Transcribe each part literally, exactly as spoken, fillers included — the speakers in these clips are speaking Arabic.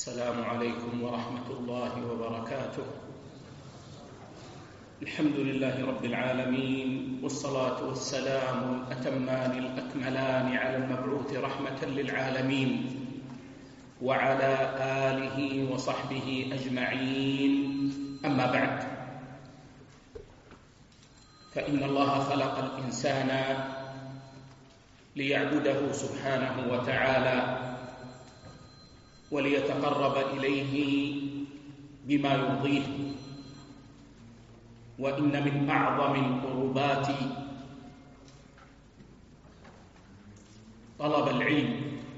السلام عليكم ورحمة الله وبركاته. الحمد لله رب العالمين، والصلاة والسلام الأتمان الأكملان على المبعوث رحمة للعالمين وعلى آله وصحبه أجمعين. أما بعد، فإن الله خلق الإنسان ليعبده سبحانه وتعالى وليتقرب إليه بما يرضيه، وإن من أعظم القربات طلب العلم،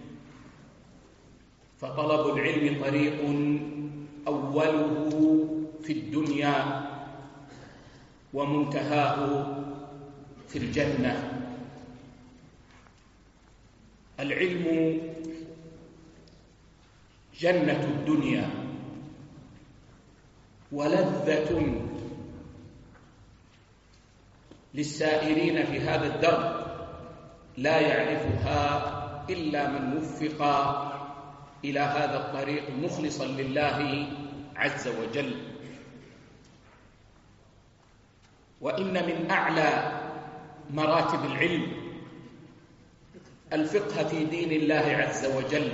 فطلب العلم طريق أوله في الدنيا ومنتهاه في الجنة. العلم جنة الدنيا ولذة للسائرين في هذا الدرب، لا يعرفها إلا من وفق إلى هذا الطريق مخلصا لله عز وجل. وإن من أعلى مراتب العلم الفقه في دين الله عز وجل،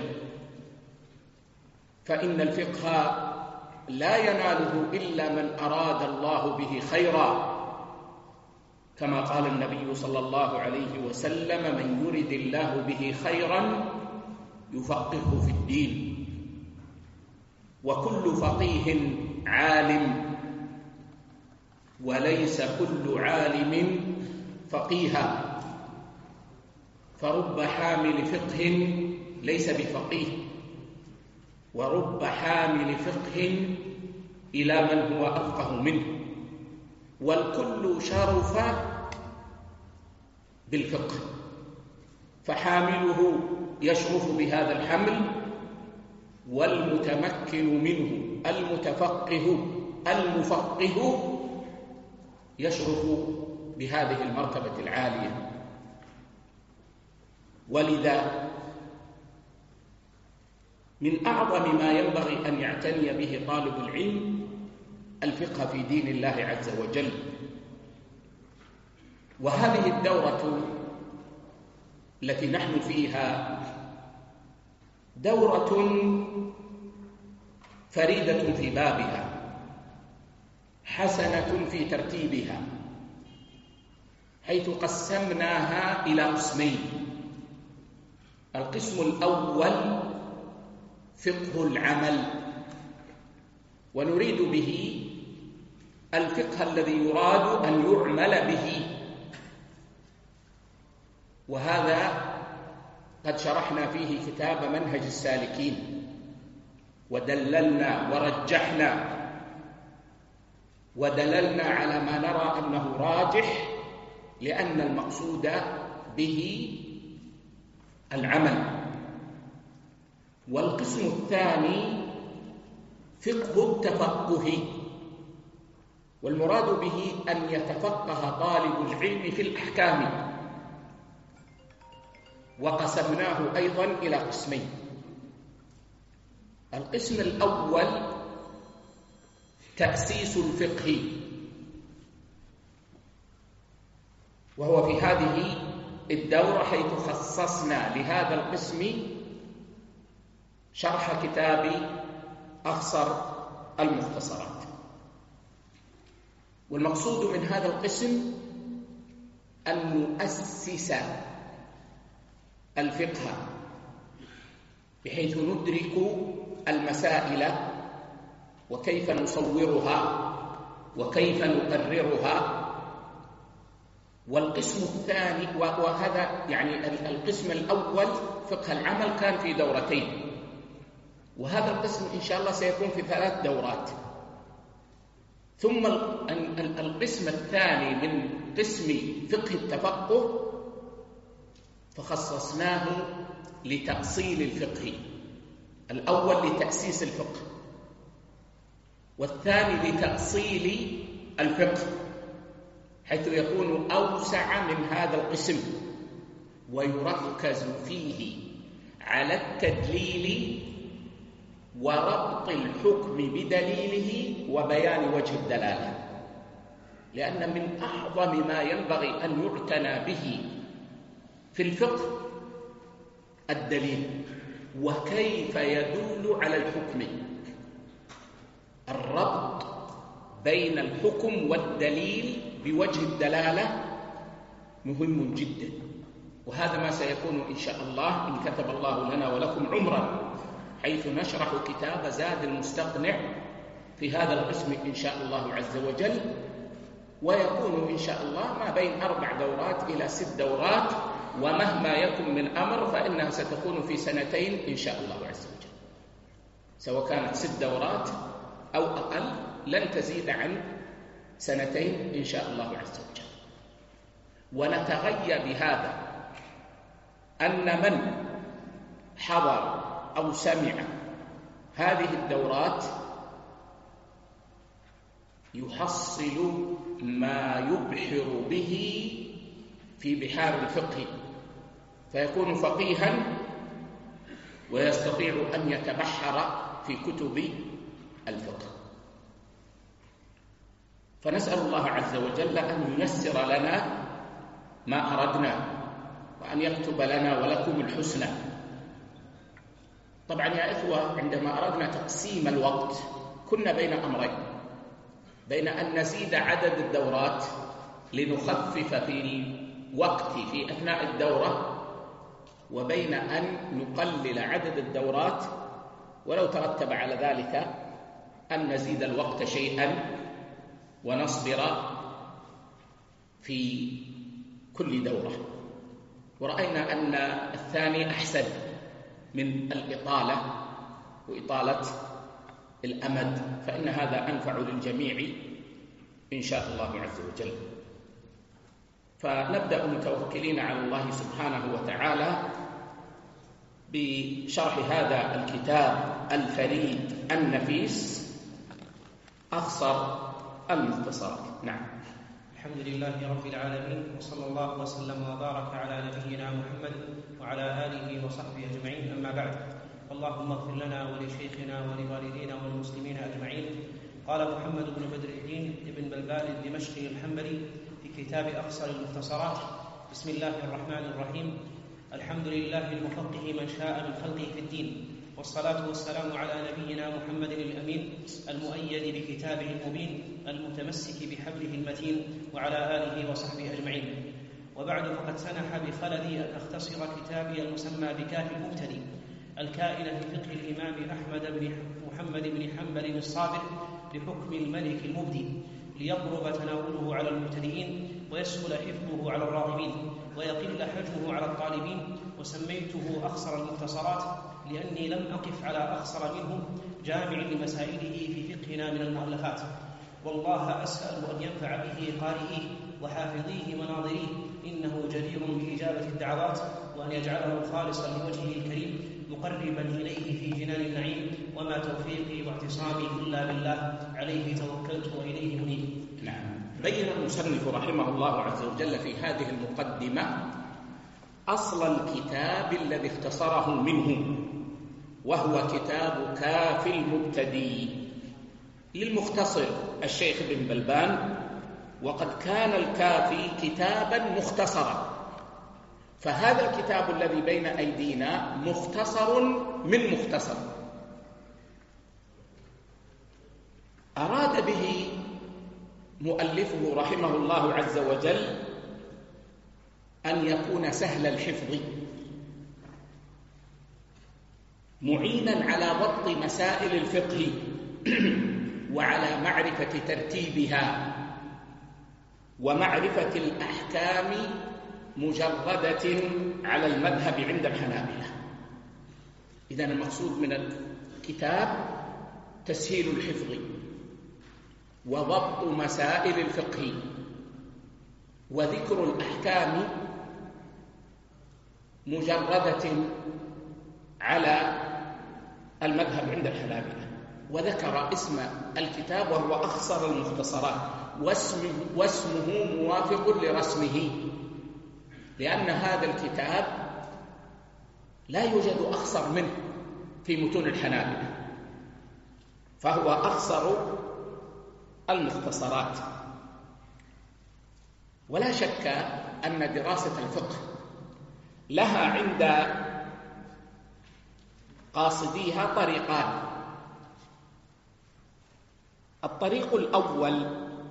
فإن الفقه لا يناله إلا من أراد الله به خيرا، كما قال النبي صلى الله عليه وسلم: من يرد الله به خيرا يفقهه في الدين. وكل فقيه عالم، وليس كل عالم فقيها، فرب حامل فقه ليس بفقيه، ورب حامل فقه إلى من هو أفقه منه، والكل شرف بالفقه، فحامله يشرف بهذا الحمل، والمتمكن منه المتفقه المفقه يشرف بهذه المرتبة العالية. ولذا من أعظم ما ينبغي أن يعتني به طالب العلم الفقه في دين الله عز وجل. وهذه الدورة التي نحن فيها دورة فريدة في بابها، حسنة في ترتيبها، حيث قسمناها إلى قسمين. القسم الأول فقه العمل، ونريد به الفقه الذي يراد أن يعمل به، وهذا قد شرحنا فيه كتاب منهج السالكين، ودللنا ورجحنا ودللنا على ما نرى أنه راجح، لأن المقصود به العمل. والقسم الثاني فقه التفقه، والمراد به أن يتفقه طالب العلم في الأحكام، وقسمناه أيضا إلى قسمين. القسم الأول تأسيس الفقه، وهو في هذه الدورة حيث خصصنا لهذا القسم شرح كتاب أخصر المختصرات. والمقصود من هذا القسم أن نؤسس الفقه بحيث ندرك المسائل وكيف نصورها وكيف نقررها. والقسم الثاني، وهذا يعني القسم الأول فقه العمل كان في دورتين، وهذا القسم إن شاء الله سيكون في ثلاث دورات. ثم القسم الثاني من قسم فقه التفقه فخصصناه لتأصيل الفقه، الأول لتأسيس الفقه، والثاني لتأصيل الفقه، حيث يكون أوسع من هذا القسم، ويركز فيه على التدليل وربط الحكم بدليله وبيان وجه الدلالة، لأن من أعظم ما ينبغي أن يعتنى به في الفقه الدليل وكيف يدل على الحكم. الربط بين الحكم والدليل بوجه الدلالة مهم جدا، وهذا ما سيكون إن شاء الله إن كتب الله لنا ولكم عمرا، حيث نشرح كتاب زاد المستقنع في هذا القسم إن شاء الله عز وجل، ويكون إن شاء الله ما بين أربع دورات إلى ست دورات، ومهما يكن من أمر فإنها ستكون في سنتين إن شاء الله عز وجل، سواء كانت ست دورات أو أقل لن تزيد عن سنتين إن شاء الله عز وجل. ونتغيى بهذا أن من حضر أو سمع هذه الدورات يحصل ما يبحر به في بحار الفقه، فيكون فقيها ويستطيع أن يتبحر في كتب الفقه. فنسأل الله عز وجل أن ييسر لنا ما أردنا، وأن يكتب لنا ولكم الحسنى. طبعا يا إخوة، عندما أردنا تقسيم الوقت كنا بين أمرين، بين أن نزيد عدد الدورات لنخفف في الوقت في أثناء الدورة، وبين أن نقلل عدد الدورات ولو ترتب على ذلك أن نزيد الوقت شيئا ونصبر في كل دورة. ورأينا أن الثاني أحسن من الإطالة وإطالة الأمد، فإن هذا أنفع للجميع إن شاء الله عز وجل. فنبدأ متوكلين على الله سبحانه وتعالى بشرح هذا الكتاب الفريد النفيس أخصر المختصرات. نعم. الحمد لله رب العالمين، وصلى الله وسلم وبارك على نبينا محمد وعلى آله وصحبه أجمعين، أما بعد. اللهم اغفر لنا ولشيخنا ولوالدينا والمسلمين أجمعين. قال محمد بن بدر الدين ابن بلبال الدمشقي الحنبلي في كتاب أقصر المختصرات: بسم الله الرحمن الرحيم. الحمد لله المفقه من شاء من خلقه في الدين، والصلاة والسلام على نبينا محمد الأمين المؤيد بكتابه المبين المتمسك بحبله المتين، وعلى آله وصحبه أجمعين. وبعد، فقد سنح بخلدي أن أختصر كتابي المسمى بكافي المبتدئ الكائن في فقه الإمام أحمد بن محمد بن حنبل الصابر لحكم الملك المبدي، ليقرب تناوله على المبتدئين ويسهل حفظه على الراغبين ويقل حجمه على الطالبين. وسميته أخصر المختصرات لأني لم أقف على أخصر منه جامع لمسائله في فقهنا من المؤلفات. والله أسأل أن ينفع به قارئيه وحافظيه مناظريه، إنه جدير بإجابة الدعوات، وأن يجعله خالصا لوجهه الكريم مقربا إليه في جنان النعيم. وما توفيقي واعتصامي إلا بالله، عليه توكلت وإليه منيب. نعم. بين المصنف رحمه الله عز وجل في هذه المقدمة أصل الكتاب الذي اختصره منه، وهو كتاب كافي المبتدئ للمختصر الشيخ بن بلبان، وقد كان الكافي كتابا مختصرا، فهذا الكتاب الذي بين أيدينا مختصر من مختصر. أراد به مؤلفه رحمه الله عز وجل أن يكون سهل الحفظ، معينا على ضبط مسائل الفقه وعلى معرفة ترتيبها ومعرفة الأحكام مجردة على المذهب عند الحنابلة. إذن المقصود من الكتاب تسهيل الحفظ وضبط مسائل الفقه وذكر الأحكام مجردة على المذهب عند الحنابلة. وذكر اسم الكتاب وهو أخصر المختصرات، واسمه, واسمه موافق لرسمه، لأن هذا الكتاب لا يوجد أخصر منه في متون الحنابلة، فهو أخصر المختصرات. ولا شك أن دراسة الفقه لها عند قاصديها طريقان. الطريق الأول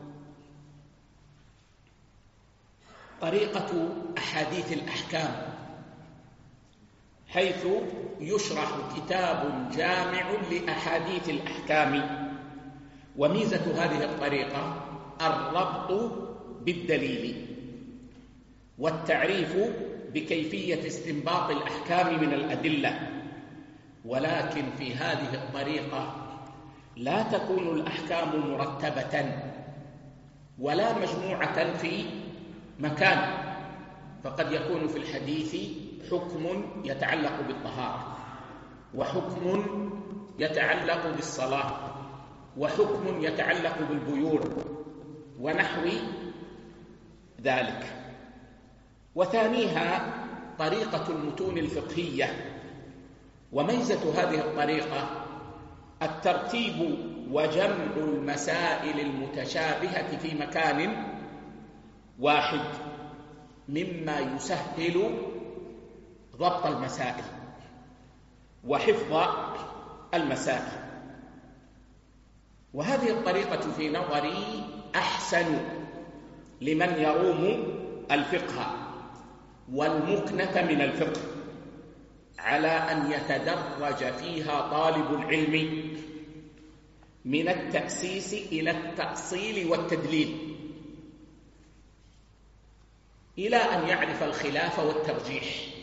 طريقة أحاديث الأحكام، حيث يشرح كتاب جامع لأحاديث الأحكام. وميزة هذه الطريقة الربط بالدليل والتعريف بكيفية استنباط الأحكام من الأدلة. ولكن في هذه الطريقة لا تكون الأحكام مرتبة ولا مجموعة في مكان، فقد يكون في الحديث حكم يتعلق بالطهارة، وحكم يتعلق بالصلاة، وحكم يتعلق بالبيوع ونحو ذلك. وثانيها طريقة المتون الفقهية. وميزة هذه الطريقة الترتيب وجمع المسائل المتشابهة في مكان واحد، مما يسهل ضبط المسائل وحفظ المسائل. وهذه الطريقة في نظري أحسن لمن يروم الفقه والمكنة من الفقه، على أن يتدرج فيها طالب العلم من التأسيس إلى التأصيل والتدليل، إلى أن يعرف الخلاف والترجيح.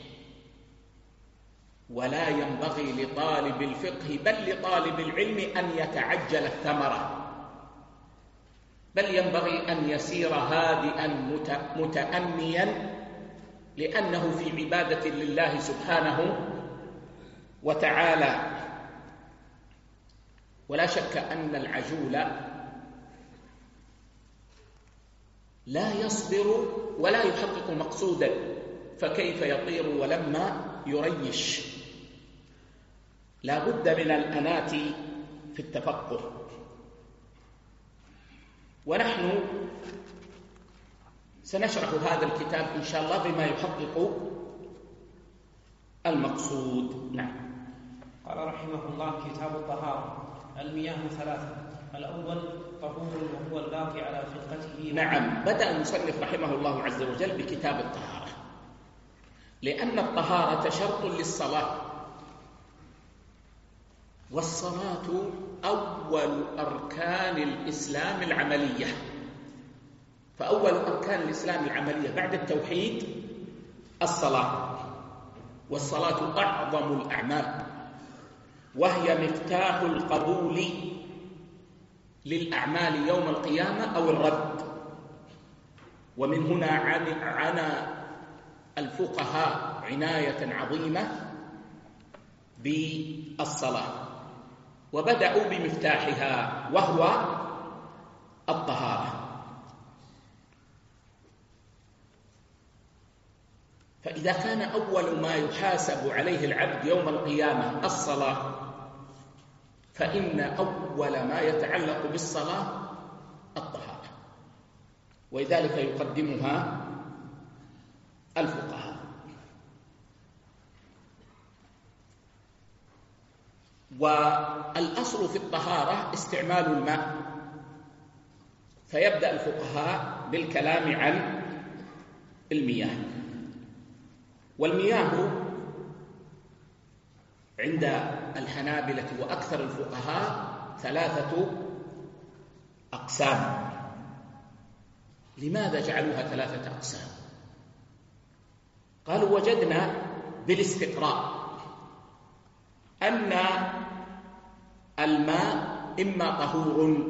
ولا ينبغي لطالب الفقه بل لطالب العلم أن يتعجل الثمرة، بل ينبغي أن يسير هادئا متأنيا، لأنه في عبادة لله سبحانه وتعالى. ولا شك أن العجول لا يصبر ولا يحقق مقصودا، فكيف يطير ولما يريش؟ لا بد من الأنات في التفقه. ونحن سنشرح هذا الكتاب إن شاء الله بما يحقق المقصود. نعم. قال رحمه الله: كتاب الطهارة. المياه ثلاثة: الأول طهور وهو الباقي على خلقته. نعم، بدأ المصنف رحمه الله عز وجل بكتاب الطهارة، لأن الطهارة شرط للصلاة، والصلاة أول أركان الإسلام العملية. فأول أركان الإسلام العملية بعد التوحيد الصلاة، والصلاة أعظم الأعمال، وهي مفتاح القبول للأعمال يوم القيامة أو الرد. ومن هنا عنى الفقهاء عناية عظيمة بالصلاة، وبدأوا بمفتاحها وهو الطهارة. فإذا كان أول ما يحاسب عليه العبد يوم القيامة الصلاة، فإن أول ما يتعلق بالصلاة الطهارة، ولذلك يقدمها الفقهاء. والأصل في الطهارة استعمال الماء، فيبدأ الفقهاء بالكلام عن المياه. والمياه عند الحنابلة وأكثر الفقهاء ثلاثة أقسام. لماذا جعلوها ثلاثة أقسام؟ قالوا: وجدنا بالاستقراء أن الماء إما طهور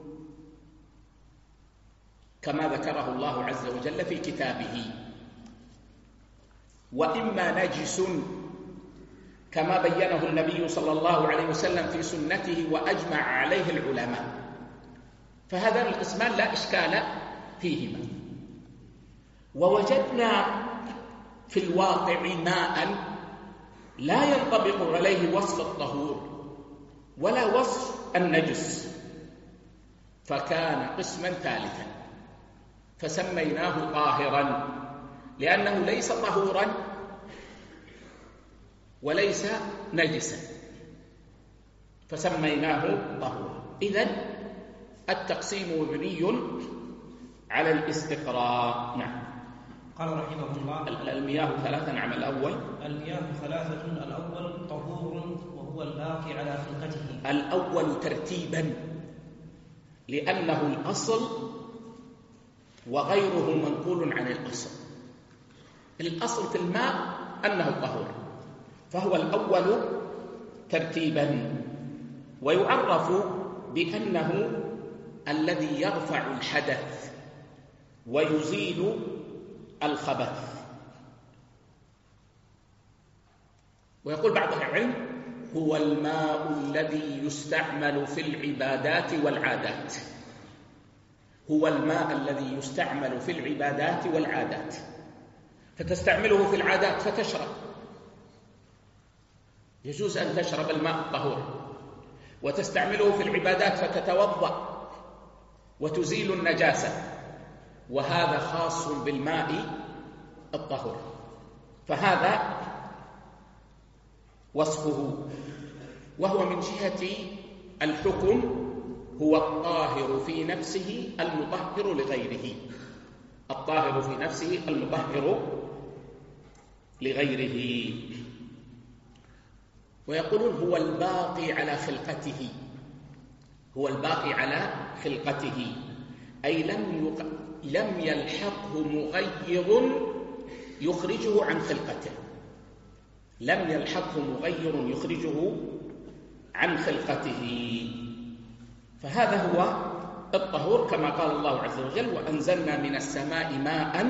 كما ذكره الله عز وجل في كتابه، وإما نجس كما بينه النبي صلى الله عليه وسلم في سنته وأجمع عليه العلماء. فهذان القسمان لا إشكال فيهما. ووجدنا في الواقع ماء لا ينطبق عليه وصف الطهور ولا وصف النجس، فكان قسما ثالثا فسميناه طاهرا، لأنه ليس طهورا وليس نجسا فسميناه طهورا. إذن التقسيم مبني على الاستقراء. نعم. قال رحمه الله: المياه ثلاثة. نعم. الأول المياه ثلاثة. الأول طهور وهو الباقي على خلقته. الأول ترتيبا، لأنه الأصل وغيره منقول عن الأصل. الأصل في الماء أنه الطهور، فهو الأول ترتيبا، ويعرف بأنه الذي يرفع الحدث ويزيل الخبث. ويقول بعض العلم: هو الماء الذي يستعمل في العبادات والعادات. هو الماء الذي يستعمل في العبادات والعادات، فتستعمله في العادات فتشرب، يجوز أن تشرب الماء الطهور، وتستعمله في العبادات فتتوضأ وتزيل النجاسة، وهذا خاص بالماء الطهور، فهذا وصفه. وهو من جهة الحكم هو الطاهر في نفسه المطهر لغيره. الطاهر في نفسه المطهر لغيره. ويقولون هو الباقي على خلقته. هو الباقي على خلقته، أي لم يق... لم يلحقه مغير يخرجه عن خلقته. لم يلحقه مغير يخرجه عن خلقته، فهذا هو الطهور، كما قال الله عز وجل: وأنزلنا من السماء ماء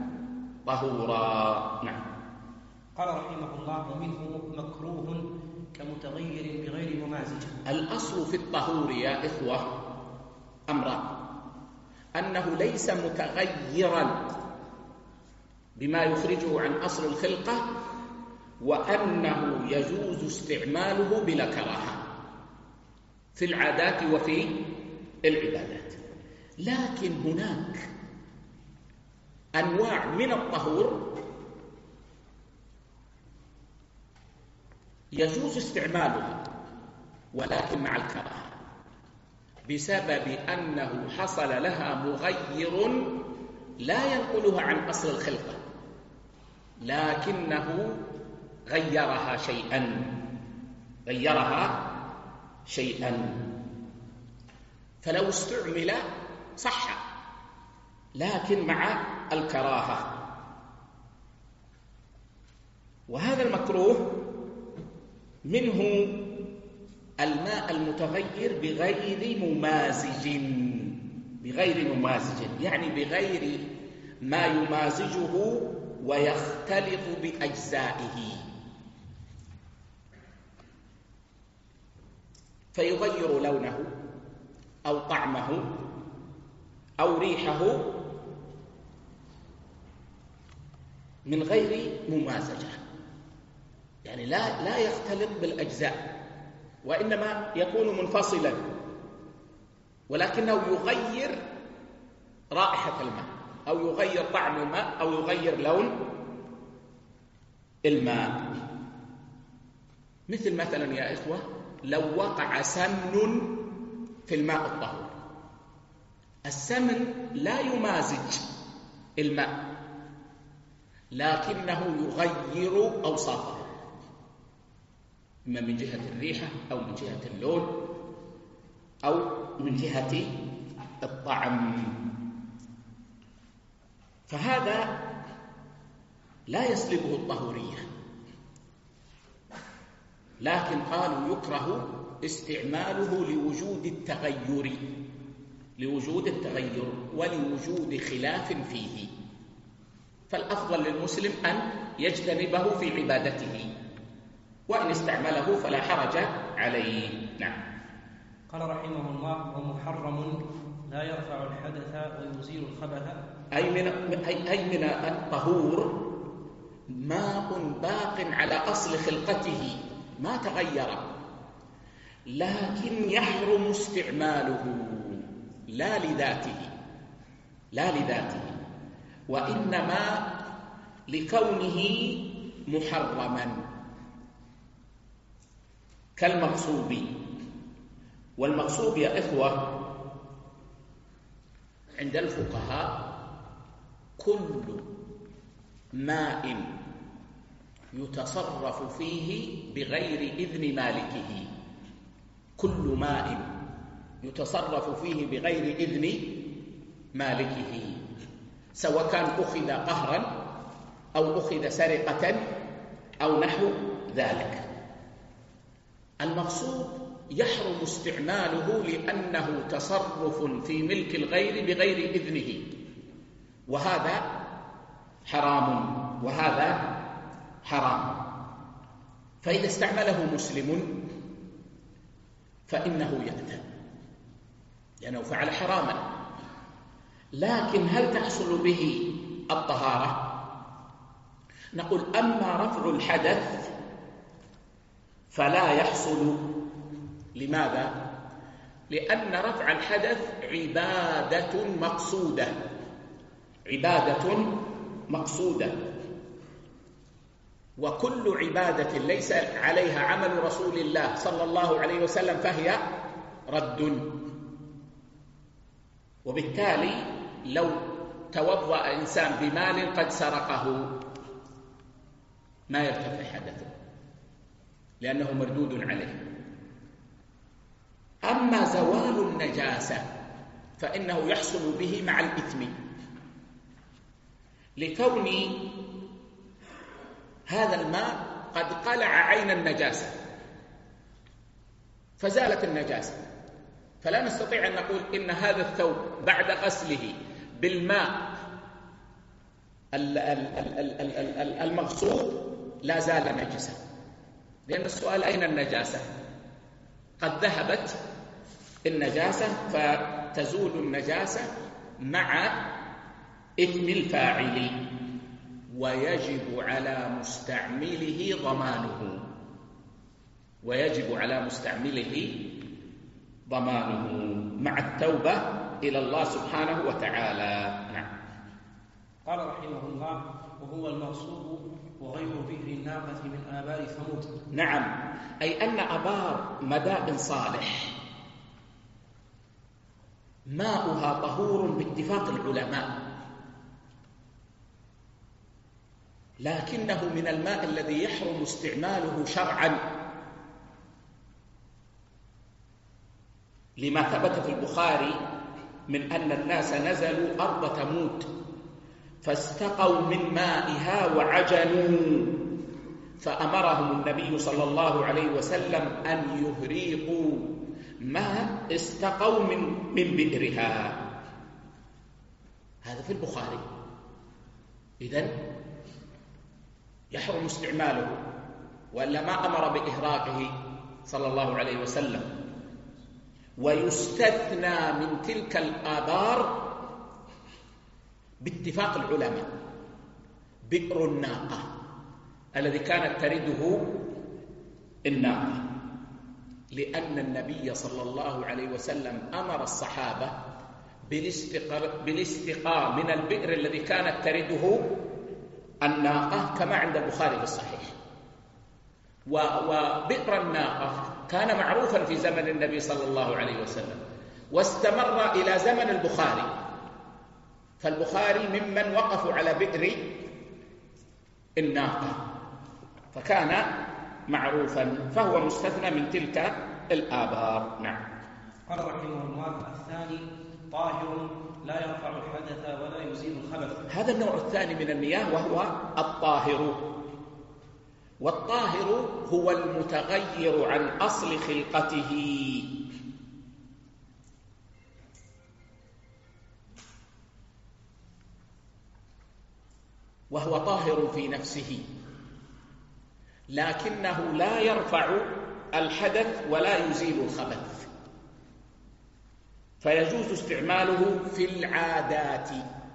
طهورا. نعم. قال رحمه الله: ومنه مكروه كمتغير بغير ممازج. الأصل في الطهور يا إخوة أمران: أنه ليس متغيرا بما يخرجه عن أصل الخلقة، وأنه يجوز استعماله بلا كراهة في العادات وفي العبادات. لكن هناك أنواع من الطهور يجوز استعمالها ولكن مع الكراهة، بسبب أنه حصل لها مغير لا ينقلها عن أصل الخلقة، لكنه غيرها شيئا غيرها شيئا فلو استعمل صح، لكن مع الكراهة. وهذا المكروه منه الماء المتغير بغير ممازج. بغير ممازج يعني بغير ما يمازجه ويختلط بأجزائه، فيغير لونه أو طعمه أو ريحه من غير ممازجة، يعني لا لا يختلط بالأجزاء، وإنما يكون منفصلا، ولكنه يغير رائحة الماء أو يغير طعم الماء أو يغير لون الماء. مثل مثلا يا إخوة لو وقع سمن في الماء الطهور، السمن لا يمازج الماء لكنه يغير أوصافه، إما من جهة الريحة أو من جهة اللون أو من جهة الطعم، فهذا لا يسلبه الطهورية، لكن قالوا يكره استعماله لوجود التغير لوجود التغير ولوجود خلاف فيه، فالأفضل للمسلم أن يجتنبه في عبادته، وإن استعمله فلا حرج عليه. نعم. قال رحمه الله: ومحرم لا يرفع الحدث ويزيل الخبث. أي من, أي من الطهور ماء باق على أصل خلقته ما تغير، لكن يحرم استعماله لا لذاته لا لذاته وإنما لكونه محرما كالمغصوب. والمغصوب يا إخوة عند الفقهاء كل ماء يتصرف فيه بغير إذن مالكه، كل ماء يتصرف فيه بغير إذن مالكه، سواء كان أخذ قهرا أو أخذ سرقة أو نحو ذلك. المغصوب يحرم استعماله لأنه تصرف في ملك الغير بغير إذنه، وهذا حرام وهذا حرام. فإذا استعمله مسلم فإنه يأثم لأنه فعل حراما. لكن هل تحصل به الطهارة؟ نقول أما رفع الحدث فلا يحصل. لماذا؟ لأن رفع الحدث عبادة مقصودة عبادة مقصودة وكل عبادة ليس عليها عمل رسول الله صلى الله عليه وسلم فهي رد. وبالتالي لو توضأ إنسان بمال قد سرقه ما يرتفع حدثه لأنه مردود عليه. أما زوال النجاسة فإنه يحصل به مع الإثم، لكون هذا الماء قد قلع عين النجاسة فزالت النجاسة، فلا نستطيع أن نقول إن هذا الثوب بعد غسله بالماء المغصوب لا زال نجسا، لأن السؤال أين النجاسة؟ قد ذهبت النجاسة فتزول النجاسة مع إثم الفاعل، ويجب على مستعمله ضمانه ويجب على مستعمله ضمانه مع التوبة إلى الله سبحانه وتعالى. نعم. قال رحمه الله: وهو المغصوب وغير بئر الناقة من آبار ثمود. نعم، أي أن آبار مدائن صالح ماؤها طهور باتفاق العلماء، لكنه من الماء الذي يحرم استعماله شرعا، لما ثبت في البخاري من أن الناس نزلوا أرض ثمود فاستقوا من مائها وعجنوا، فأمرهم النبي صلى الله عليه وسلم أن يهريقوا ما استقوا من من بئرها. هذا في البخاري. إذن يحرم استعماله، وإلا ما أمر بإهراقه صلى الله عليه وسلم. ويستثنى من تلك الآبار باتفاق العلماء بئر الناقة الذي كانت ترده الناقة، لأن النبي صلى الله عليه وسلم أمر الصحابة بالاستقاء من البئر الذي كانت ترده الناقة كما عند البخاري في الصحيح. وبئر الناقة كان معروفا في زمن النبي صلى الله عليه وسلم واستمر إلى زمن البخاري، فالبخاري ممن وقفوا على بئر الناقة فكان معروفا، فهو مستثنى من تلك الآبار. نعم. قال رحمه الله: الثاني طاهر لا يرفع الحدث ولا يزيل الخبث. هذا النوع الثاني من المياه وهو الطاهر. والطاهر هو المتغير عن أصل خلقته، وهو طاهر في نفسه، لكنه لا يرفع الحدث ولا يزيل الخبث، فيجوز استعماله في العادات،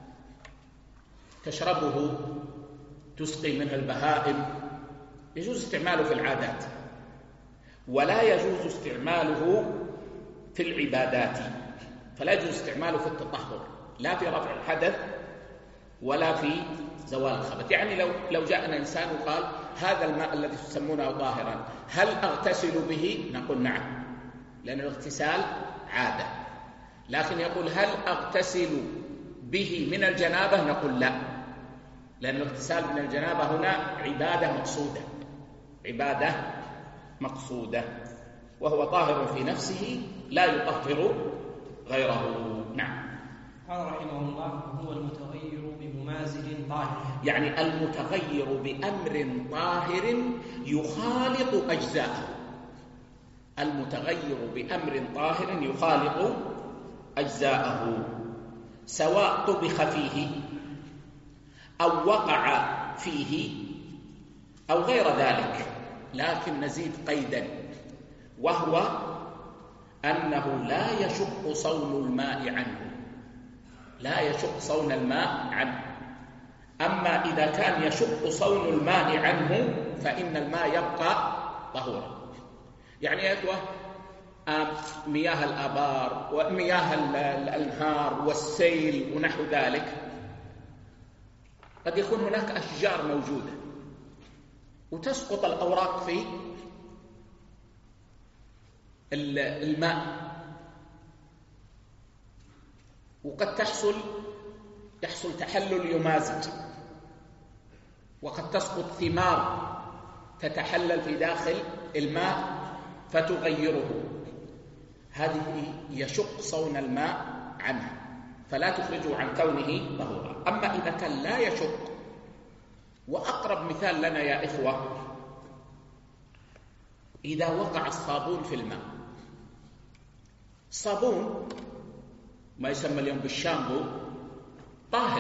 تشربه، تسقي منه البهائم، يجوز استعماله في العادات. ولا يجوز استعماله في العبادات، فلا يجوز استعماله في التطهر لا في رفع الحدث ولا في زوال الخبث. يعني لو لو جاءنا إنسان وقال هذا الماء الذي تسمونه طاهرا هل أغتسل به؟ نقول نعم، لأن الاغتسال عادة. لكن يقول هل أغتسل به من الجنابة؟ نقول لا، لأن الاغتسال من الجنابة هنا عبادة مقصودة، عبادة مقصودة، وهو طاهر في نفسه لا يطهر غيره. نعم. قال رحمه الله هو المتغير بممازج طاهر، يعني المتغير بأمر طاهر يخالط أجزاءه، المتغير بأمر طاهر يخالط أجزاءه، سواء طبخ فيه أو وقع فيه أو غير ذلك. لكن نزيد قيدا، وهو أنه لا يشق صون الماء عنه، لا يشق صون الماء عنه. أما إذا كان يشق صون الماء عنه فإن الماء يبقى طهورا. يعني يا إخوة مياه الآبار ومياه الأنهار والسيل ونحو ذلك قد يكون هناك أشجار موجودة وتسقط الأوراق في الماء، وقد تحصل يحصل تحلل يمازج، وقد تسقط ثمار تتحلل في داخل الماء فتغيره، هذه يشق صون الماء عنها فلا تخرجه عن كونه طهورا. أما إذا كان لا يشق، وأقرب مثال لنا يا إخوة إذا وقع الصابون في الماء، الصابون ما يسمى اليوم بالشامبو طاهر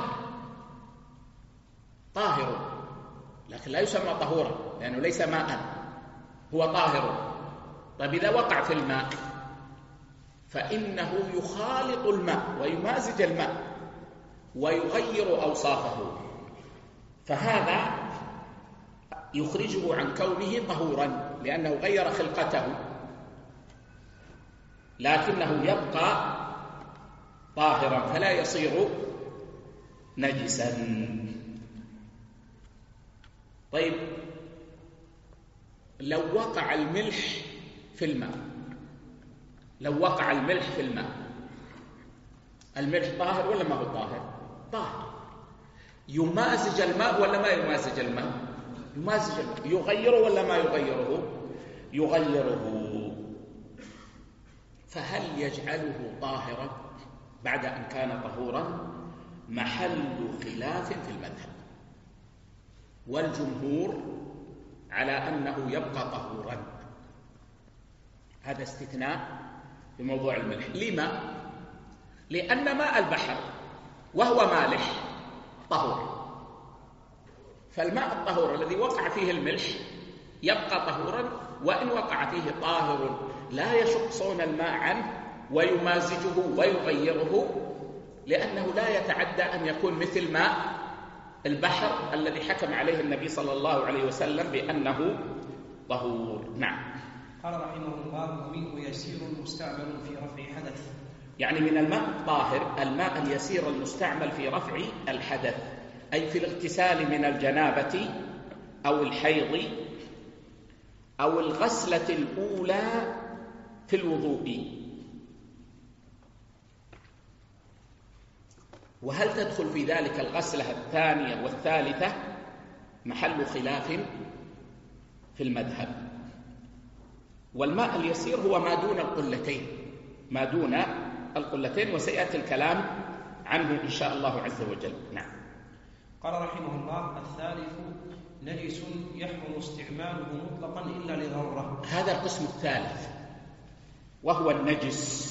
طاهر لكن لا يسمى طهورا لأنه ليس ماء، هو طاهر. طيب إذا وقع في الماء فإنه يخالط الماء ويمازج الماء ويغير أوصافه، فهذا يخرجه عن كونه طهورا لأنه غير خلقته، لكنه يبقى طاهرا فلا يصير نجسا. طيب لو وقع الملح في الماء، لو وقع الملح في الماء، الملح طاهر ولا ما هو طاهر؟ طاهر. يمازج الماء ولا ما يمازج الماء؟ يمازج الماء. يغيره ولا ما يغيره؟ يغيره. فهل يجعله طاهرا بعد أن كان طهورا؟ محل خلاف في المذهب، والجمهور على أنه يبقى طهورا. هذا استثناء في موضوع الملح. لما؟ لأن ماء البحر وهو مالح طهور، فالماء الطهور الذي وقع فيه الملح يبقى طهورا، وإن وقع فيه طاهر لا يشق صون الماء عنه ويمازجه ويغيره، لأنه لا يتعدى أن يكون مثل ماء البحر الذي حكم عليه النبي صلى الله عليه وسلم بأنه طهور. نعم. قال رحمه الله ومنه يسير مستعمل في رفع حدث، يعني من الماء الطاهر الماء اليسير المستعمل في رفع الحدث، أي في الاغتسال من الجنابة أو الحيض أو الغسلة الأولى في الوضوء. وهل تدخل في ذلك الغسلة الثانية والثالثة؟ محل خلاف في المذهب. والماء اليسير هو ما دون القلتين، ما دون القلتين، وسيأتي الكلام عنه إن شاء الله عز وجل. نعم. قال رحمه الله الثالث نجس يحرم استعماله مطلقا إلا لضرورة. هذا القسم الثالث وهو النجس،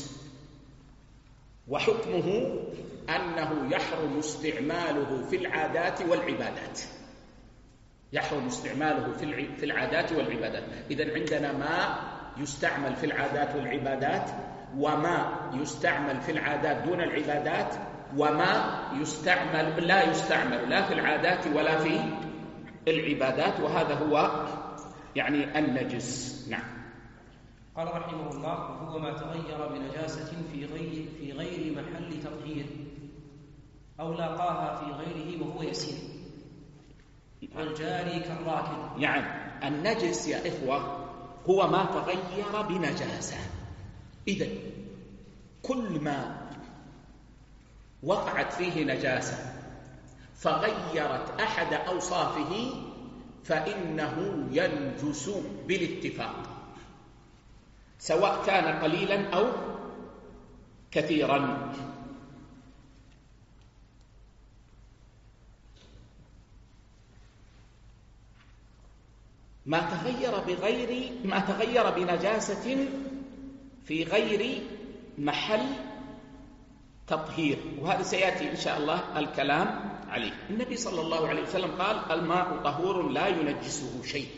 وحكمه أنه يحرم استعماله في العادات والعبادات، يحرم استعماله في العادات والعبادات. إذن عندنا ما يستعمل في العادات والعبادات، وما يستعمل في العادات دون العبادات، وما يستعمل لا يستعمل لا في العادات ولا في العبادات، وهذا هو يعني النجس. نعم. قال رحمه الله: وهو ما تغير بنجاسة في غير في غير محل تطهير أو لاقاها في غيره وهو يسير، والجاري كالراكد. يعني النجس يا إخوة هو ما تغير بنجاسة. إذن كل ما وقعت فيه نجاسة فغيرت أحد أوصافه فإنه ينجس بالاتفاق، سواء كان قليلا أو كثيرا. ما تغير بغير ما تغير بنجاسة في غير محل تطهير، وهذا سيأتي إن شاء الله الكلام عليه. النبي صلى الله عليه وسلم قال: الماء طهور لا ينجسه شيء،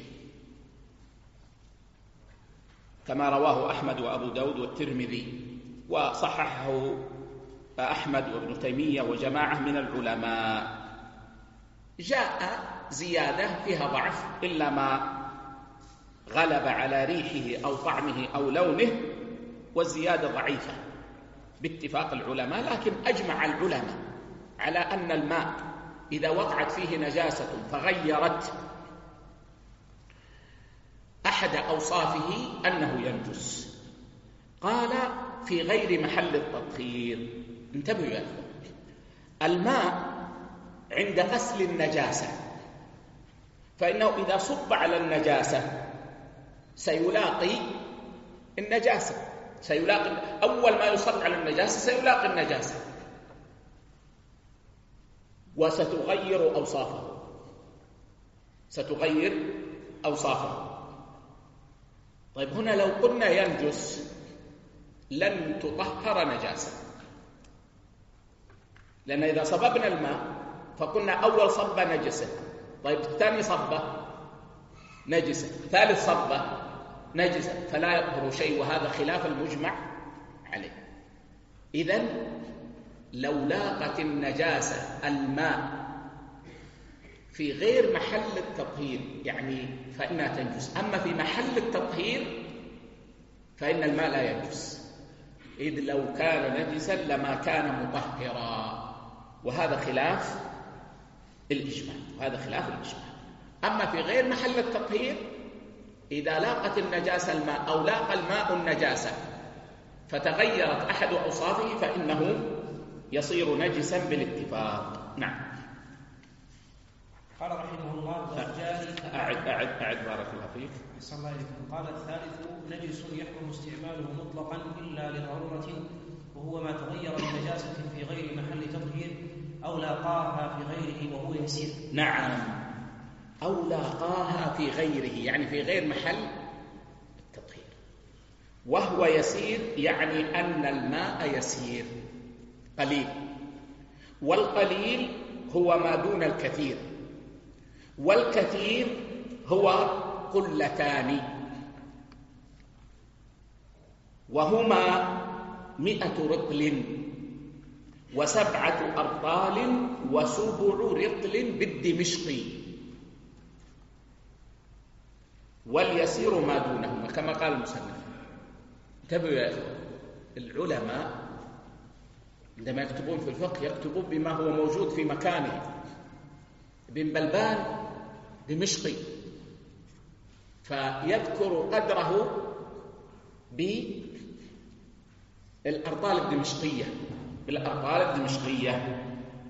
كما رواه أحمد وأبو داود والترمذي، وصححه أحمد وابن تيمية وجماعة من العلماء. جاء زيادة فيها ضعف إلا ما غلب على ريحه أو طعمه أو لونه، والزيادة ضعيفة باتفاق العلماء، لكن أجمع العلماء على أن الماء إذا وقعت فيه نجاسة فغيرت أحد أوصافه أنه ينجس. قال: في غير محل التطهير. انتبهوا يا أخوة، الماء عند غسل النجاسة فإنه إذا صب على النجاسة سيلاقي النجاسة، سيلاقي أول ما يصب على النجاسة سيلاقي النجاسة وستغير أوصافه، ستغير أوصافه. طيب هنا لو قلنا ينجس لن تطهر نجاسة، لأن إذا صببنا الماء فقلنا أول صبة نجسة، طيب ثاني صبة نجسة، ثالث صبة نجسة، فلا يطهر شيء، وهذا خلاف المجمع عليه. إذن لو لاقت النجاسة الماء في غير محل التطهير يعني فإنها تنجس، أما في محل التطهير فإن الماء لا ينجس، إذ لو كان نجسا لما كان مطهرا، وهذا خلاف الإجماع، وهذا خلاف الإجماع. أما في غير محل التطهير إذا لاقت النجاسة الماء أو لاقى الماء النجاسة فتغيرت أحد أوصافه فإنه يصير نجسا بالاتفاق. نعم. قال رحمه الله: والجاري أعد أعد أعد بارك الله فيك. أحسن الله إليكم. قال: الثالث نجس يحرم استعماله مطلقا إلا لضرورة، وهو ما تغير بنجاسة في غير محل تطهير أو لاقاها في غيره وهو يسير. نعم، أو لاقاها في غيره يعني في غير محل التطهير، وهو يسير يعني أن الماء يسير قليل، والقليل هو ما دون الكثير، والكثير هو قلتان، وهما مئة رطل وسبعة أرطال وسبع رطل بالدمشقي، واليسير ما دونهما كما قال المصنف. انتبهوا يا أخوة، العلماء عندما يكتبون في الفقه يكتبون بما هو موجود في مكانه. ابن بلبان دمشقي فيذكر قدره بالأرطال الدمشقية بالأرطال الدمشقية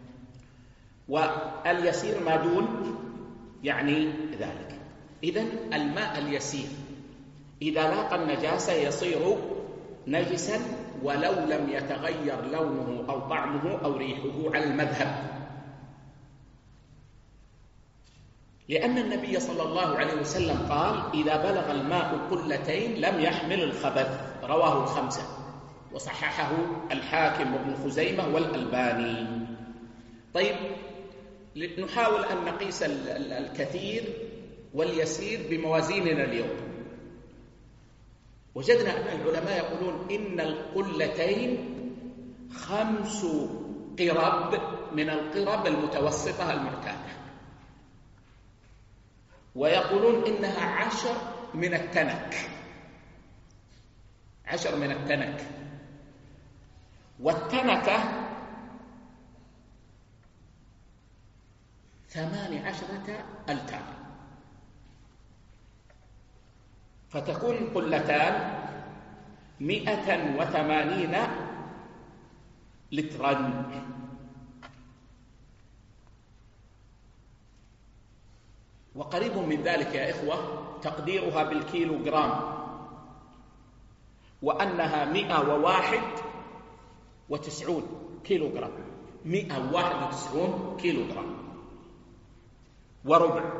واليسير ما دون يعني ذلك. إذن الماء اليسير إذا لاقى النجاسة يصير نجسا ولو لم يتغير لونه أو طعمه أو ريحه على المذهب، لأن النبي صلى الله عليه وسلم قال: إذا بلغ الماء قلتين لم يحمل الخبث، رواه الخمسة وصححه الحاكم وابن خزيمة والألباني. طيب نحاول أن نقيس الكثير واليسير بموازيننا اليوم. وجدنا أن العلماء يقولون إن القلتين خمس قرب من القرب المتوسطة المعتادة، ويقولون إنها عشر من التنك، عشر من التنك، والتنكة ثمان عشرة ألتار، فتكون قلتان مئة وثمانين لترا. وقريب من ذلك يا إخوة تقديرها بالكيلو جرام، وأنها مئة وواحد وتسعون كيلو جرام، مئة وواحد وتسعون كيلو جرام وربع.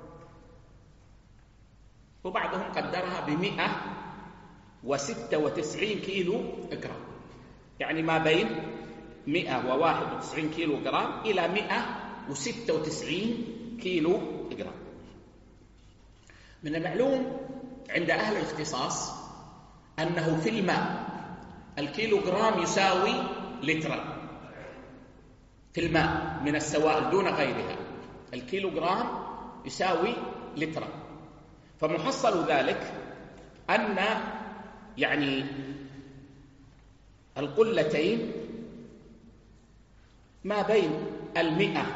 وبعضهم قدرها بمئة وستة وتسعين كيلو جرام، يعني ما بين مئة وواحد وتسعين كيلو جرام إلى مئة وستة وتسعين كيلو جرام. من المعلوم عند أهل الاختصاص أنه في الماء الكيلو جرام يساوي لترا، في الماء من السوائل دون غيرها الكيلو جرام يساوي لترا. فمحصل ذلك أن يعني القلتين ما بين المئة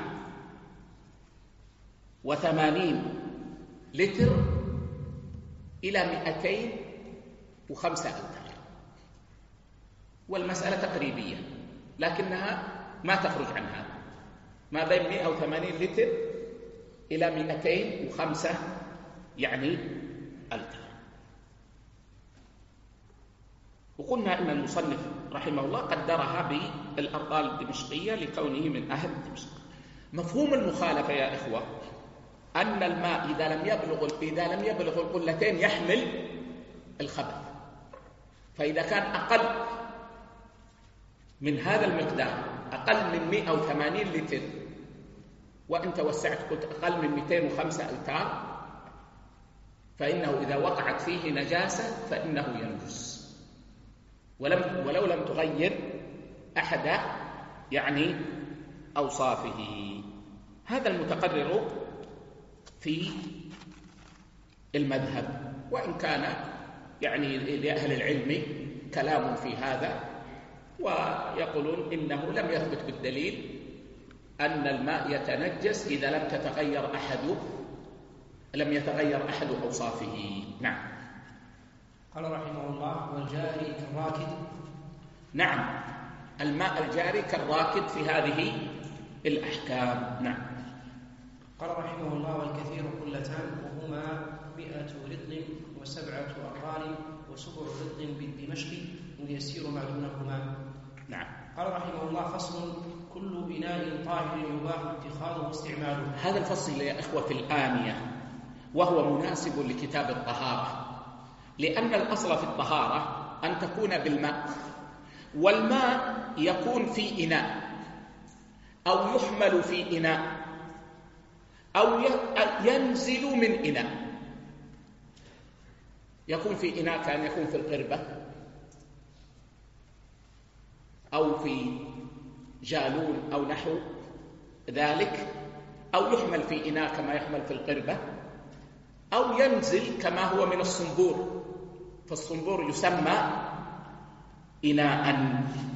وثمانين لتر إلى مئتين وخمسة أمتار، والمسألة تقريبية لكنها ما تخرج عن هذا، ما بين مئة وثمانين لتر إلى مئتين وخمسة يعني ألتار. وقلنا إن المصنف رحمه الله قدرها بالأرطال الدمشقية لكونه من أهل دمشق. مفهوم المخالفة يا إخوة أن الماء إذا لم يبلغ إذا لم يبلغ القلتين يحمل الخبث، فإذا كان أقل من هذا المقدار، أقل من مئة وثمانين لتر، وإن توسعت قلت أقل من مئتين وخمسة ألتار، فإنه إذا وقعت فيه نجاسة فإنه ينجس ولم ولو لم تغير أحد يعني أوصافه. هذا المتقرر في المذهب، وإن كان يعني لأهل العلم كلام في هذا، ويقولون إنه لم يثبت بالدليل أن الماء يتنجس إذا لم تتغير أحد لم يتغير أحد أوصافه. نعم. قال رحمه الله: والجاري كالراكد. نعم، الماء الجاري كالراكد في هذه الأحكام. نعم. قال رحمه الله: والكثير قلتان، وهما مئة رطل وسبعة أقران وسبع رطل بالدمشق واليسير ما دونهما. نعم. قال رحمه الله: فصل: كل إناء طاهر يباح اتخاذه واستعماله. هذا الفصل يا إخوة في الآنية وهو مناسب لكتاب الطهارة، لأن الأصل في الطهارة أن تكون بالماء، والماء يكون في إناء أو يحمل في إناء أو ينزل من إناء. يكون في إناء كان يكون في القربة أو في جالون أو نحو ذلك، أو يحمل في إناء كما يحمل في القربة، أو ينزل كما هو من الصنبور، فالصنبور يسمى إناء.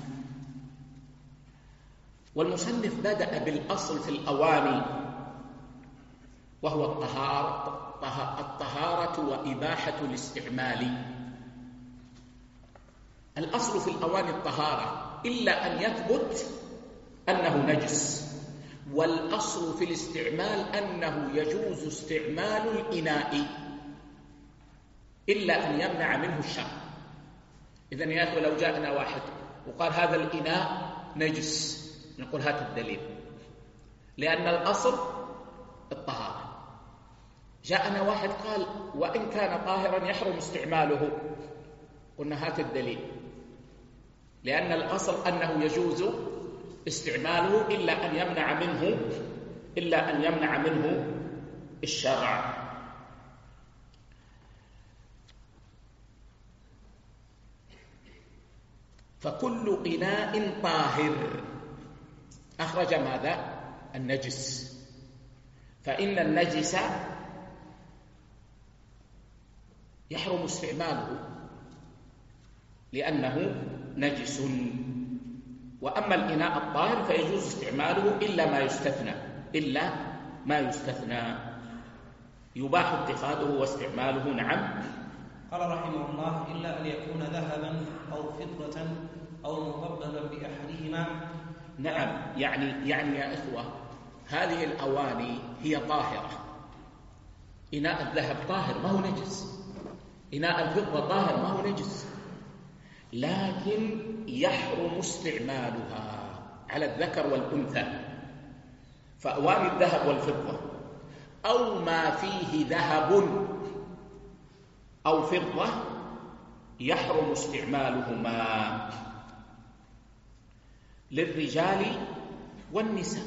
والمصنف بدأ بالأصل في الأواني وهو الطهارة الطهارة وإباحة الاستعمال. الأصل في الأواني الطهارة إلا أن يثبت أنه نجس، والأصل في الاستعمال أنه يجوز استعمال الإناء إلا أن يمنع منه الشرع. إذن يا أخوة لو جاءنا واحد وقال هذا الإناء نجس، نقول هات الدليل، لأن الأصل الطهارة. جاءنا واحد قال وإن كان طاهرا يحرم استعماله، قلنا هات الدليل، لأن الأصل أنه يجوز استعماله إلا أن يمنع منه إلا أن يمنع منه الشرع. فكل إناء طاهر أخرج ماذا؟ النجس. فإن النجس يحرم استعماله لأنه نجس. وأما الإناء الطاهر فيجوز استعماله إلا ما يستثنى إلا ما يستثنى يباح اتخاذه واستعماله. نعم. قال رحمه الله: إلا أن يكون ذهبا أو فضة أو مضببا بأحدهما. نعم، يعني يعني يا إخوة، هذه الأواني هي طاهرة. إناء الذهب طاهر ما هو نجس، إناء الفضة طاهر ما هو نجس، لكن يحرم استعمالها على الذكر والأنثى. فأواني الذهب والفضة أو ما فيه ذهب أو فضة يحرم استعمالهما للرجال والنساء.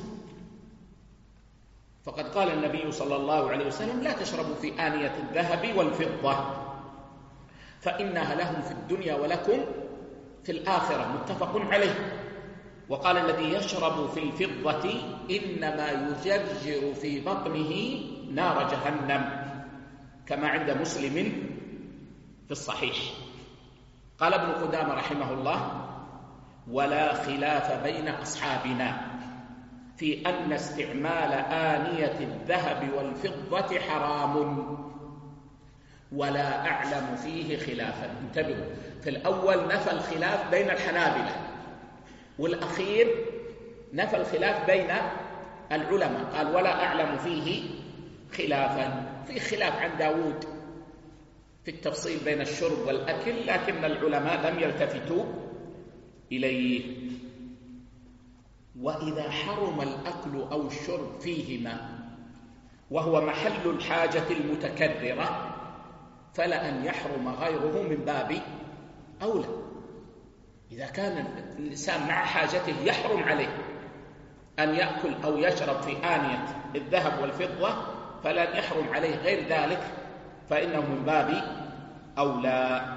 فقد قال النبي صلى الله عليه وسلم: لا تشربوا في آنية الذهب والفضة فإنها لهم في الدنيا ولكم في الآخرة، متفق عليه. وقال: الذي يشرب في الفضة إنما يجرجر في بطنه نار جهنم، كما عند مسلم في الصحيح. قال ابن قدامة رحمه الله: ولا خلاف بين أصحابنا في أن استعمال آنية الذهب والفضة حرام، ولا أعلم فيه خلافا. انتبهوا، في الأول نفى الخلاف بين الحنابلة، والأخير نفى الخلاف بين العلماء، قال: ولا أعلم فيه خلافا. في خلاف عن داود في التفصيل بين الشرب والأكل، لكن العلماء لم يلتفتوا إليه. وإذا حرم الأكل أو الشرب فيهما وهو محل الحاجة المتكررة فلأن يحرم غيره من باب أولى. إذا كان الإنسان مع حاجته يحرم عليه أن يأكل أو يشرب في آنية الذهب والفضة، فلن يحرم عليه غير ذلك، فإنه من باب أولى.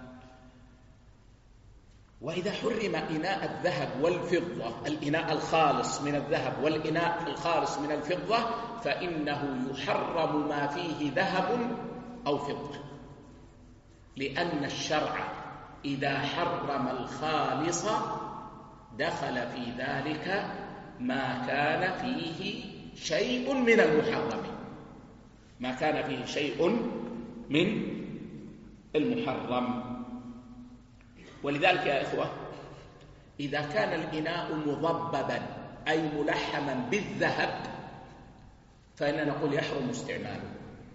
وإذا حرم إناء الذهب والفضة، الإناء الخالص من الذهب والإناء الخالص من الفضة، فإنه يحرم ما فيه ذهب أو فضة، لأن الشرع إذا حرم الخالص دخل في ذلك ما كان فيه شيء من المحرم، ما كان فيه شيء من المحرم. ولذلك يا إخوة، إذا كان الإناء مضببا أي ملحما بالذهب فإننا نقول يحرم استعماله،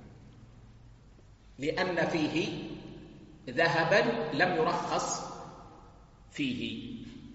لأن فيه ذهبا لم يرخص فيه.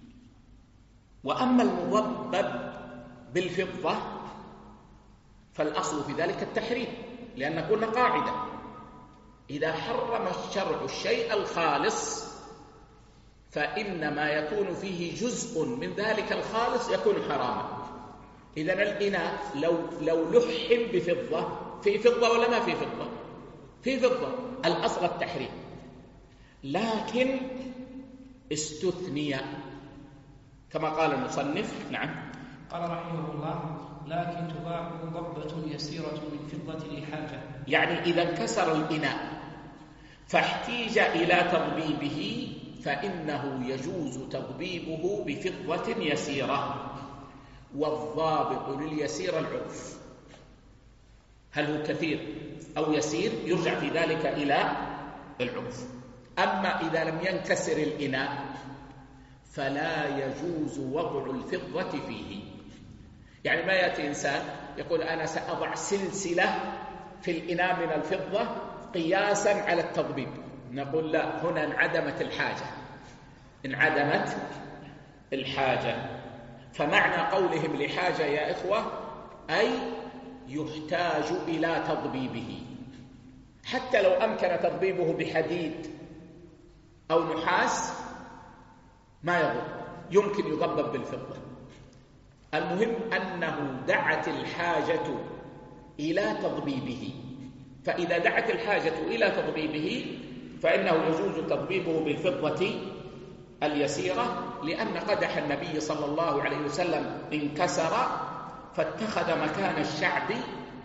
وأما المضبب بالفضة فالأصل في ذلك التحريم، لأن قلنا قاعدة: إذا حرم الشرع الشيء الخالص فإن ما يكون فيه جزء من ذلك الخالص يكون حراما. إذن الإناء لو, لو لحم بفضة، في فضة ولا ما في فضة؟ في فضة، الأصل التحريم، لكن استثني كما قال المصنف. نعم. قال رحمه الله: لكن تباع ضبة يسيرة من فضة لحاجة. يعني إذا انكسر الإناء فاحتيج إلى تضبيبه فإنه يجوز تضبيبه بفضة يسيرة، والضابط لليسير العرف، هل هو كثير أو يسير يرجع في ذلك إلى العرف. أما إذا لم ينكسر الإناء فلا يجوز وضع الفضة فيه. يعني ما يأتي إنسان يقول: أنا سأضع سلسلة في الإناء من الفضة قياسا على التضبيب، نقول: لا، هنا انعدمت الحاجة، انعدمت الحاجة. فمعنى قولهم لحاجة يا إخوة أي يحتاج إلى تضبيبه، حتى لو أمكن تضبيبه بحديد أو نحاس ما يضر، يمكن يضبب بالفضة. المهم أنه دعت الحاجة إلى تضبيبه، فإذا دعت الحاجة إلى تضبيبه فإنه يجوز تضبيبه بالفضة اليسيرة، لأن قدح النبي صلى الله عليه وسلم انكسر فاتخذ مكان الشعب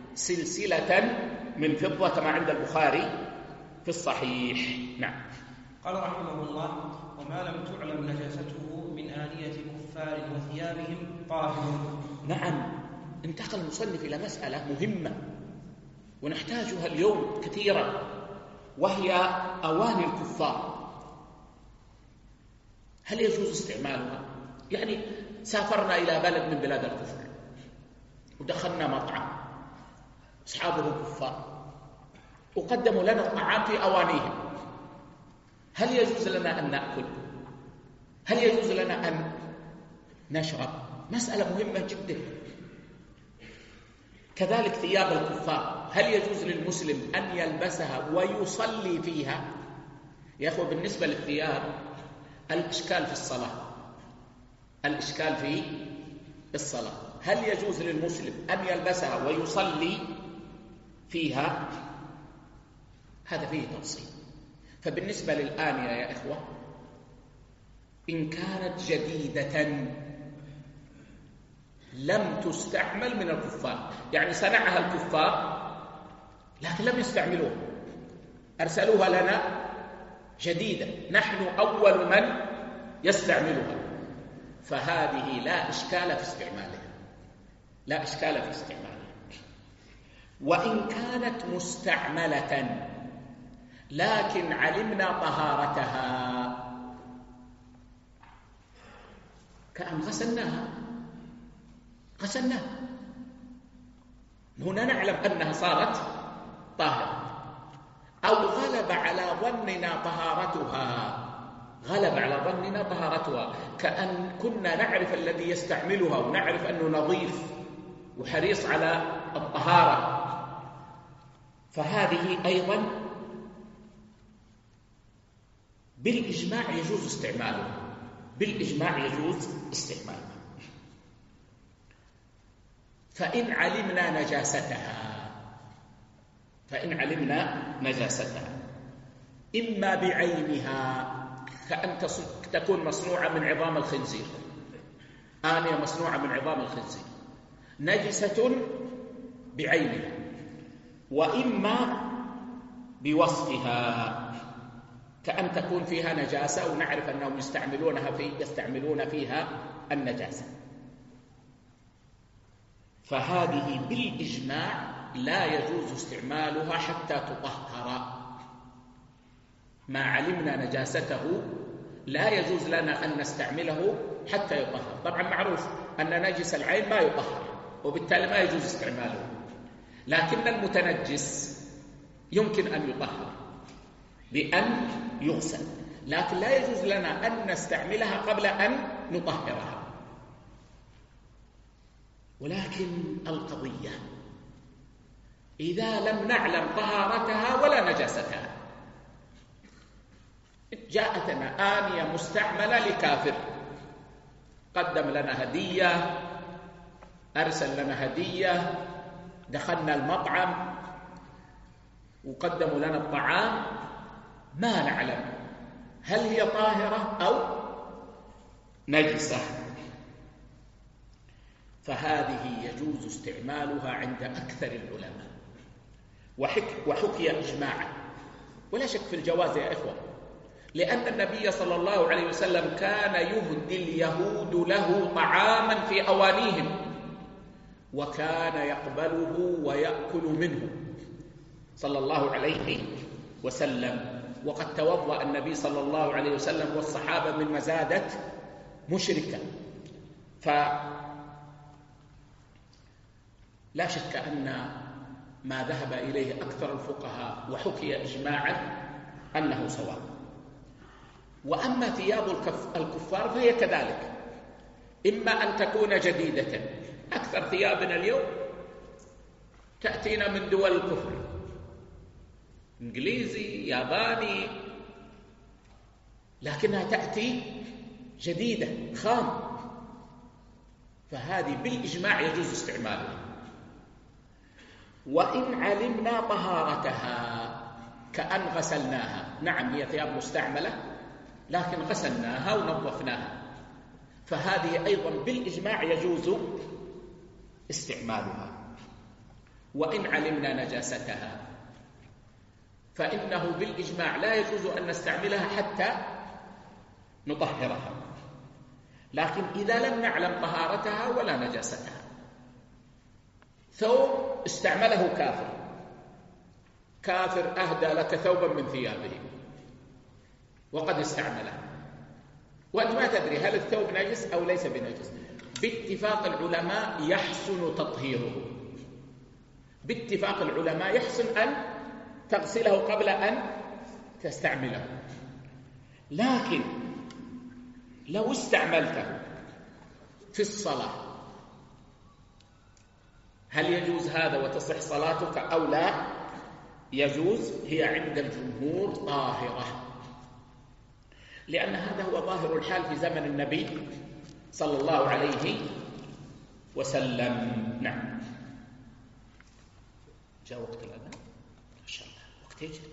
سلسلة من فضة كما عند البخاري في الصحيح. نعم. قال رحمه الله: وما لم تعلم نجاسته من آنية كفار وثيابهم طاهر. نعم، انتقل المصنف إلى مسألة مهمة ونحتاجها اليوم كثيرا، وهي أواني الكفار. هل يجوز استعمالها؟ يعني سافرنا إلى بلد من بلاد الكفر ودخلنا مطعم، أصحابه كفار، وقدموا لنا الطعام في أوانيهم، هل يجوز لنا أن نأكل؟ هل يجوز لنا أن نشرب؟ مسألة مهمة جدا. كذلك ثياب الكفار، هل يجوز للمسلم أن يلبسها ويصلي فيها؟ يا أخوة، بالنسبة للثياب الإشكال في الصلاة، الإشكال في الصلاة، هل يجوز للمسلم أن يلبسها ويصلي فيها؟ هذا فيه تفصيل. فبالنسبة للآنية يا إخوة، إن كانت جديدة لم تستعمل من الكفار، يعني صنعها الكفار لكن لم يستعملوها، أرسلوها لنا جديدة، نحن أول من يستعملها، فهذه لا إشكال في استعمالها، لا إشكال في استعمالها. وإن كانت مستعملة لكن علمنا طهارتها، كأن غسلناها غسلناها هنا نعلم أنها صارت طاهرة، أو غلب على ظننا طهارتها، غلب على ظننا طهارتها، كأن كنا نعرف الذي يستعملها ونعرف أنه نظيف وحريص على الطهارة، فهذه أيضا بالإجماع يجوز استعمالها، بالإجماع يجوز استعمالها. فإن علمنا نجاستها، فإن علمنا نجاستها إما بعينها، كأن تكون مصنوعة من عظام الخنزير، آنية مصنوعة من عظام الخنزير نجسة بعينها، وإما بوصفها، كأن تكون فيها نجاسة ونعرف أنهم يستعملونها في يستعملون فيها النجاسة، فهذه بالإجماع لا يجوز استعمالها حتى تطهر. ما علمنا نجاسته لا يجوز لنا أن نستعمله حتى يطهر. طبعا معروف أن نجس العين ما يطهر، وبالتالي ما يجوز استعماله، لكن المتنجس يمكن أن يطهر بأن يغسل، لكن لا يجوز لنا أن نستعملها قبل أن نطهرها. ولكن القضية إذا لم نعلم طهارتها ولا نجاستها، جاءتنا آنية مستعملة لكافر، قدم لنا هدية، أرسل لنا هدية، دخلنا المطعم وقدموا لنا الطعام، ما نعلم هل هي طاهرة أو نجسة، فهذه يجوز استعمالها عند أكثر العلماء، وحكي إجماعا، ولا شك في الجواز يا إخوة، لأن النبي صلى الله عليه وسلم كان يهدي اليهود له طعاما في أوانيهم، وكان يقبله ويأكل منه صلى الله عليه وسلم. وقد توضأ النبي صلى الله عليه وسلم والصحابة من مزادة مشركة، فلا شك أن ما ذهب إليه أكثر الفقهاء وحكي إجماعا أنه صواب. وأما ثياب الكفار فهي كذلك، إما أن تكون جديدة، أكثر ثيابنا اليوم تأتينا من دول الكفر، إنجليزي، ياباني، لكنها تأتي جديدة خام، فهذه بالإجماع يجوز استعمالها. وإن علمنا طهارتها كأن غسلناها، نعم هي ثياب مستعملة لكن غسلناها ونظفناها، فهذه أيضا بالإجماع يجوز استعمالها. وإن علمنا نجاستها فإنه بالإجماع لا يجوز أن نستعملها حتى نطهرها. لكن إذا لم نعلم طهارتها ولا نجاستها، ثوب استعمله كافر، كافر أهدى لك ثوبا من ثيابه وقد استعمله، وأنت ما تدري هل الثوب نجس أو ليس بنجس، باتفاق العلماء يحسن تطهيره، باتفاق العلماء يحسن أن تغسله قبل أن تستعمله. لكن لو استعملته في الصلاة هل يجوز هذا وتصح صلاتك أو لا؟ يجوز، هي عند الجمهور طاهرة، لأن هذا هو ظاهر الحال في زمن النبي صلى الله عليه وسلم. نعم. جاء وقت الأذان إن شاء الله، وقت يجري.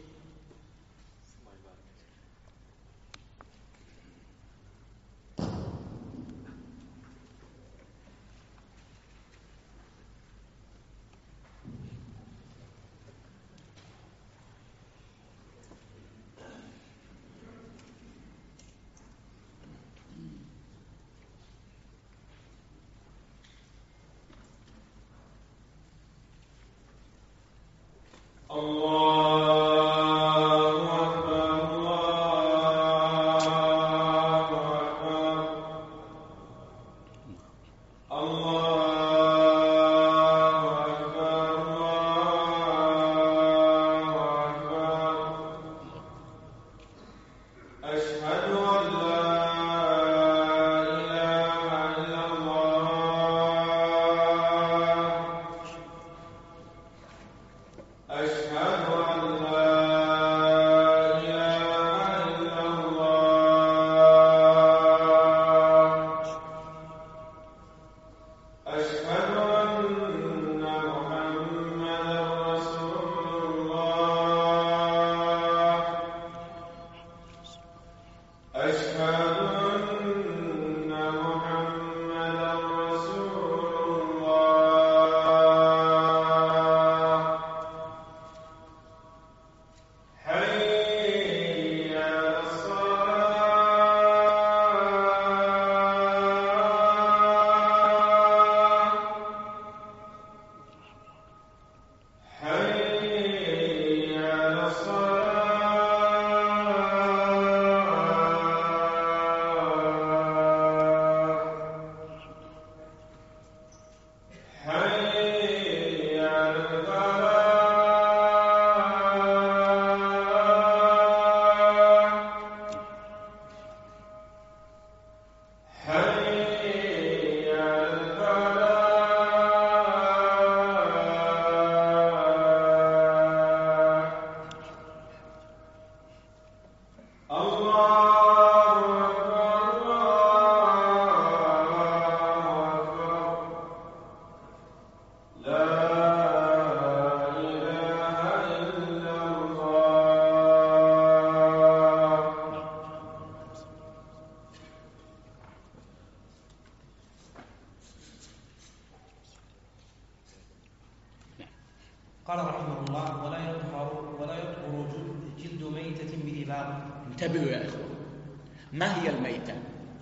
قال رحمه الله: ولا يطهر ولا يطهر جلد ميتة بإباغ. انتبهوا يا إخوة، ما هي الميتة؟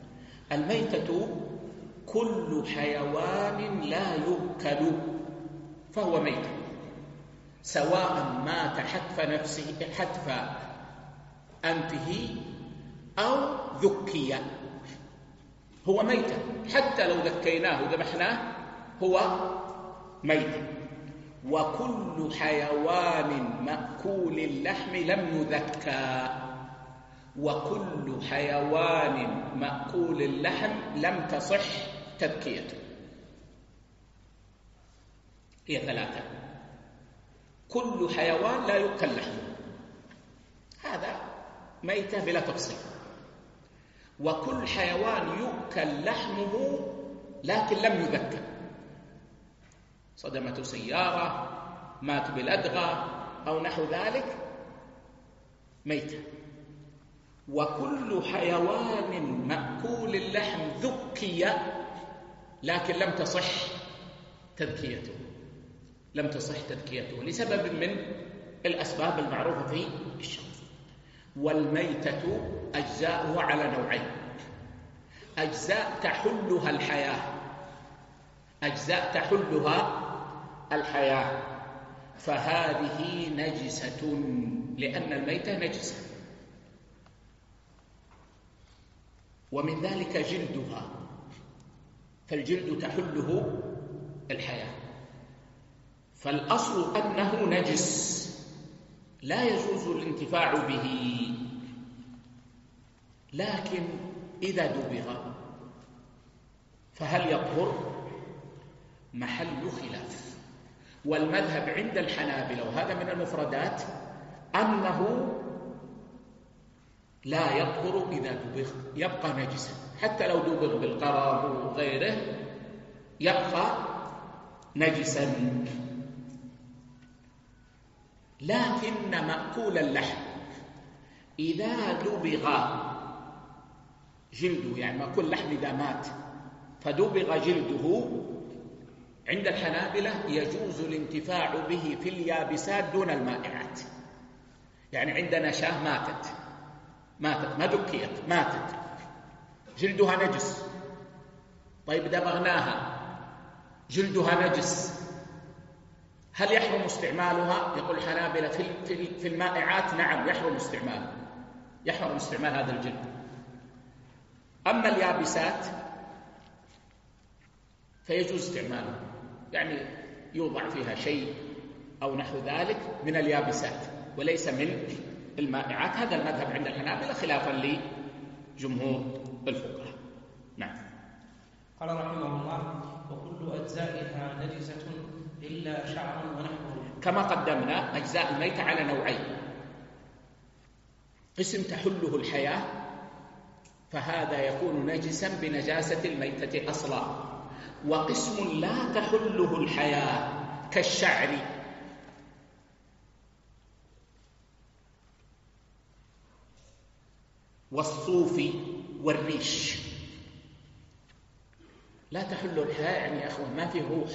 الميتة كل حيوان لا يؤكل فهو ميت، سواء مات حتف نفسه حتف أنفه أو ذكي، هو ميت، حتى لو ذكيناه وذبحناه هو ميت. وكل حيوان مأكول اللحم لم يذكى، وكل حيوان مأكول اللحم لم تصح تذكيته. هي ثلاثة: كل حيوان لا يؤكل لحمه، هذا ميتة بلا تفصيل، وكل حيوان يؤكل لحمه لكن لم يذكى، صدمة سيارة، مات بالأدغى أو نحو ذلك، ميتة. وكل حيوان مأكول اللحم ذكي لكن لم تصح تذكيته، لم تصح تذكيته لسبب من الأسباب المعروفة في الشرع. والميتة أجزاؤها على نوعين: أجزاء تحلها الحياة أجزاء تحلها الحياة فهذه نجسة، لأن الميتة نجسة. ومن ذلك جلدها، فالجلد تحله الحياة، فالأصل أنه نجس لا يجوز الانتفاع به. لكن إذا دبغ فهل يطهر؟ محل خلاف. والمذهب عند الحنابلة، وهذا من المفردات، أنه لا يطهر إذا دبغ، يبقى نجسا حتى لو دبغ بالقرار وغيره يبقى نجسا. لكن مأكول اللحم إذا دبغ جلده، يعني مأكول اللحم إذا مات فدبغ جلده، عند الحنابلة يجوز الانتفاع به في اليابسات دون المائعات. يعني عندنا شاة ماتت ماتت ما دكيت، ماتت، جلدها نجس، طيب دبغناها جلدها نجس، هل يحرم استعمالها؟ يقول الحنابلة في في المائعات نعم يحرم استعماله، يحرم استعمال هذا الجلد. أما اليابسات فيجوز استعماله، يعني يوضع فيها شيء أو نحو ذلك من اليابسات وليس من المائعات. هذا المذهب عند الحنابلة خلافا لجمهور الفقهاء. نعم. قال رحمه الله: وكل أجزائها نجسة إلا شعرا ونحوه. كما قدمنا أجزاء الميتة على نوعين: قسم تحله الحياة فهذا يكون نجسا بنجاسة الميتة أصلا، وقسم لا تحله الحياة كالشعر والصوف والريش. لا تحل الحياة يعني يا أخوان ما فيه روح،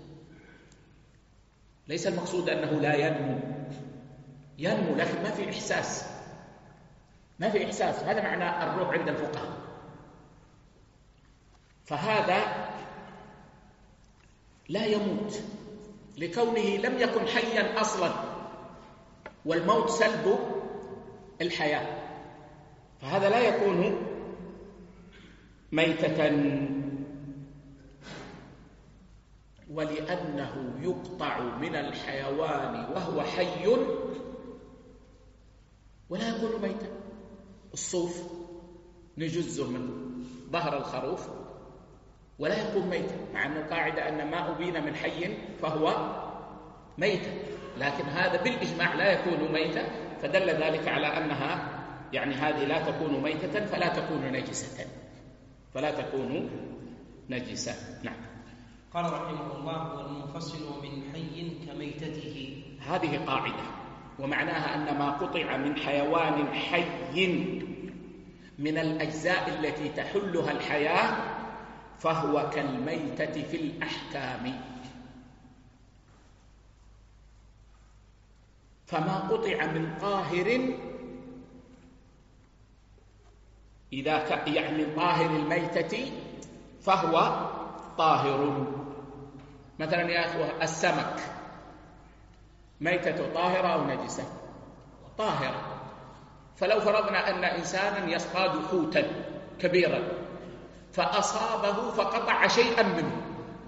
ليس المقصود أنه لا ينمو، ينمو لكن ما في إحساس، ما في إحساس، هذا معنى الروح عند الفقهاء. فهذا لا يموت لكونه لم يكن حيا أصلا، والموت سلب الحياة، فهذا لا يكون ميتة. ولأنه يقطع من الحيوان وهو حي ولا يكون ميتا. الصوف نجزه من ظهر الخروف ولا يكون ميتا، مع أن القاعدة أن ما أبين من حي فهو ميتا، لكن هذا بالإجماع لا يكون ميتا، فدل ذلك على أنها يعني هذه لا تكون ميتة فلا تكون نجسة، فلا تكون نجسة. نعم. قال رحمه الله: والمنفصل من حي كميتته. هذه قاعدة، ومعناها أن ما قطع من حيوان حي من الأجزاء التي تحلها الحياة فهو كالميتة في الأحكام. فما قطع من طاهر، إذا كان يعني طاهر الميتة فهو طاهر. مثلا يا أخوة السمك ميتة طاهرة أو نجسة؟ طاهرة. فلو فرضنا أن إنسانا يصطاد حوتا كبيرا فأصابه فقطع شيئا منه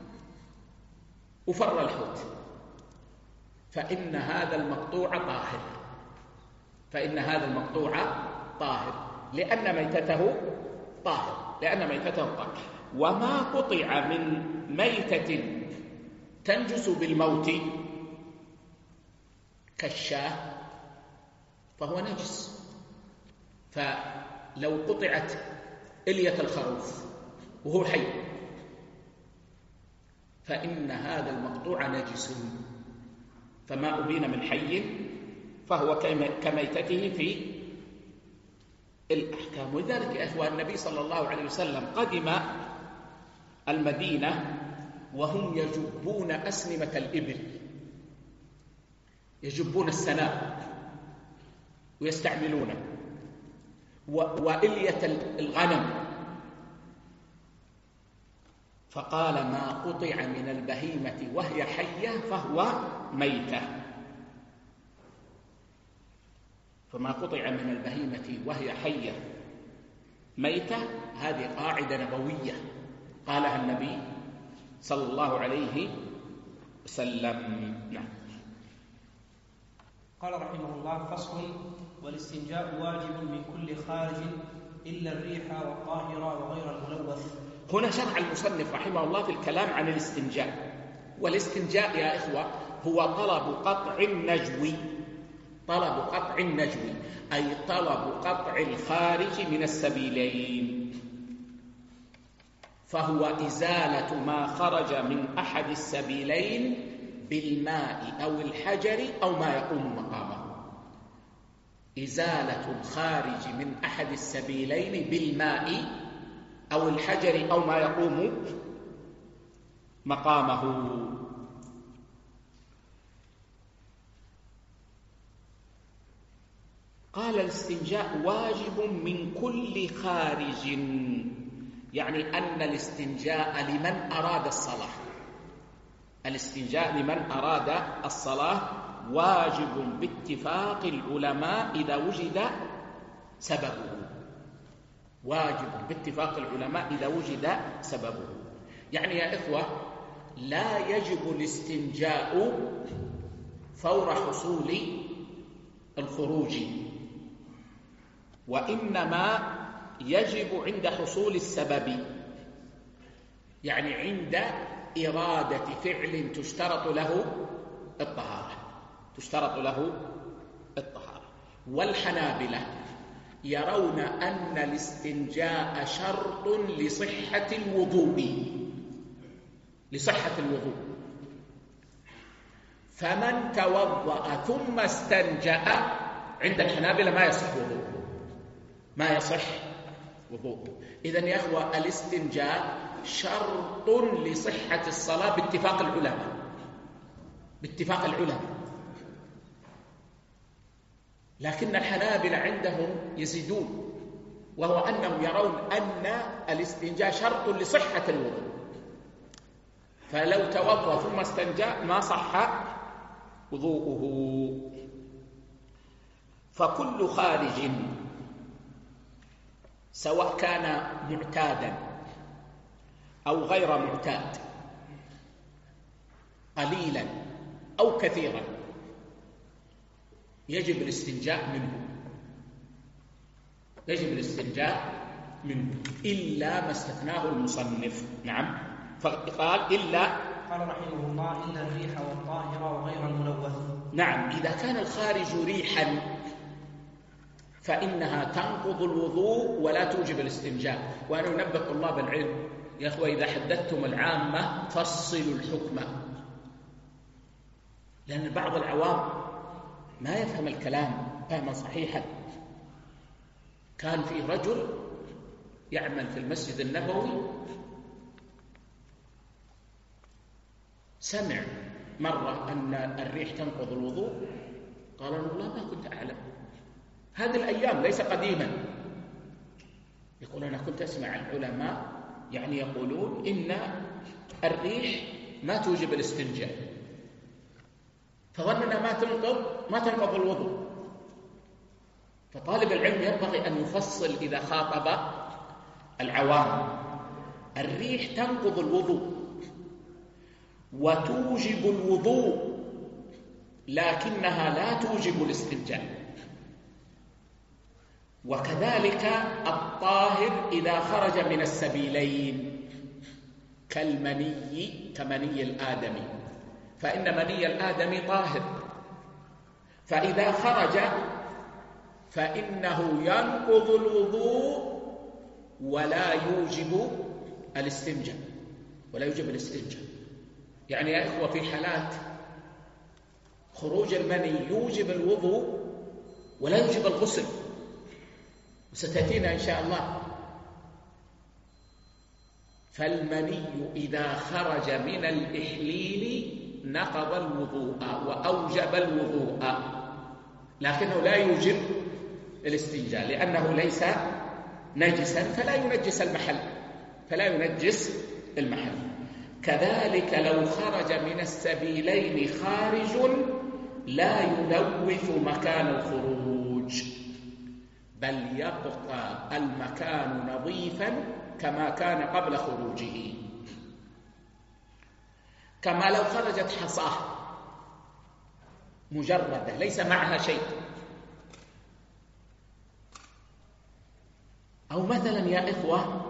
وفر الحوت، فإن هذا المقطوع طاهر، فإن هذا المقطوع طاهر لأن ميتته طاهر، لأن ميتته طاهر. وما قطع من ميتة تنجس بالموت كالشاة فهو نجس. فلو قطعت إلية الخروف وهو حي فإن هذا المقطوع نجس، فما أبين من حي فهو كميتته في الأحكام. ولذلك يا إخوان النبي صلى الله عليه وسلم قدم المدينة وهم يجبون أسنمة الإبل، يجبون السناب ويستعملونه، وإلية الغنم. فقال ما قطع من البهيمة وهي حية فهو ميتة. فما قطع من البهيمة وهي حية ميتة، هذه قاعدة نبوية قالها النبي صلى الله عليه وسلم. نعم. قال رحمه الله: فصل: والاستنجاء واجب من كل خارج إلا الريح والطاهر وغير الملوث. هنا شرع المصنف رحمه الله في الكلام عن الاستنجاء. والاستنجاء يا إخوة هو طلب قطع النجو، طلب قطع النجو أي طلب قطع الخارج من السبيلين، فهو إزالة ما خرج من أحد السبيلين بالماء أو الحجر أو ما يقوم مقامه. إزالة الخارج من أحد السبيلين بالماء أو الحجر أو ما يقوم مقامه. قال الاستنجاء واجب من كل خارج، يعني أن الاستنجاء لمن أراد الصلاة، الاستنجاء لمن أراد الصلاة واجب باتفاق العلماء إذا وجد سببه، واجب باتفاق العلماء إذا وجد سببه. يعني يا إخوة لا يجب الاستنجاء فور حصول الخروج، وإنما يجب عند حصول السبب، يعني عند إرادة فعل تشترط له الطهارة، تشترط له الطهارة. والحنابلة يرون أن الاستنجاء شرط لصحة الوضوء، لصحة الوضوء. فمن توضأ ثم استنجأ عند الحنابلة ما يصح وضوءه، ما يصح وضوءه. إذن يا أخوة الاستنجاء شرط لصحة الصلاة باتفاق العلماء، باتفاق العلماء. لكن الحنابلة عندهم يزيدون، وهو أنهم يرون أن الاستنجاء شرط لصحة الوضوء، فلو توضأ ثم استنجاء ما صح وضوءه. فكل خارج سواء كان معتادا أو غير معتاد، قليلا أو كثيرا، يجب الاستنجاء منه، يجب الاستنجاء منه إلا ما استثناه المصنف. نعم. فقال إلا، قال رحمه الله: إلا الريح والطاهر وغير الملوث. نعم. إذا كان الخارج ريحا فإنها تنقض الوضوء ولا توجب الاستنجاء. وأنا أنبه طلاب العلم يا أخوة إذا حدثتم العامة فصلوا الحكم، لأن بعض العوام ما يفهم الكلام فهما صحيحا. كان في رجل يعمل في المسجد النبوي سمع مرة أن الريح تنقض الوضوء، قال والله ما كنت أعلم، هذه الأيام ليس قديما. يقول أنا كنت أسمع العلماء يعني يقولون إن الريح ما توجب الاستنجاء، فظننا ما تنقض ما تنقض الوضوء. فطالب العلم ينبغي أن يفصل إذا خاطب العوام. الريح تنقض الوضوء وتوجب الوضوء، لكنها لا توجب الاستنجاء. وكذلك الطاهر إذا خرج من السبيلين كالمني، كمني الآدمي، فإن مني الآدمي طاهر، فإذا خرج فإنه ينقض الوضوء ولا يوجب الاستنجاء، ولا يوجب الاستنجاء. يعني يا إخوة في حالات خروج المني يوجب الوضوء ولا يوجب الغسل، وستأتينا إن شاء الله. فالمني إذا خرج من الإحليل نقض الوضوء وأوجب الوضوء، لكنه لا يوجب الاستنجاء لأنه ليس نجسا فلا ينجس المحل فلا ينجس المحل. كذلك لو خرج من السبيلين خارج لا يلوث مكان الخروج، بل يبقى المكان نظيفا كما كان قبل خروجه. كما لو خرجت حصاه مجردة ليس معها شيء، أو مثلا يا إخوة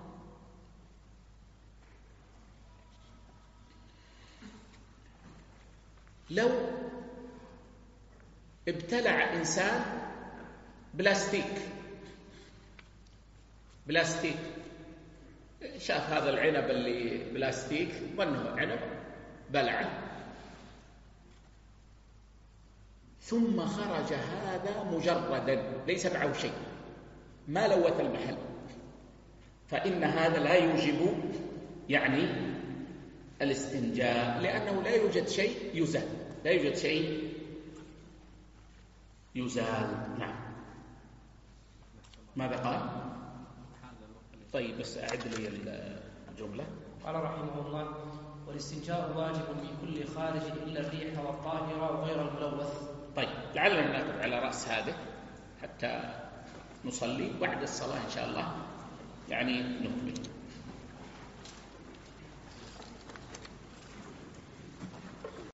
لو ابتلع إنسان بلاستيك بلاستيك شاف هذا العنب اللي بلاستيك ظنه عنب بلعه، ثم خرج هذا مجردا ليس معه شيء ما لوث المحل، فإن هذا لا يوجب يعني الاستنجاء، لأنه لا يوجد شيء يزال لا يوجد شيء يزال. نعم. ماذا قال؟ طيب بس أعد لي الجملة. قال رحمه الله: والاستنجاء واجب في كل خارج إلا الريح والطاهرة وغير الملوث. طيب لعلنا نأخذ على رأس هذا حتى نصلي بعد الصلاة إن شاء الله يعني نكمل.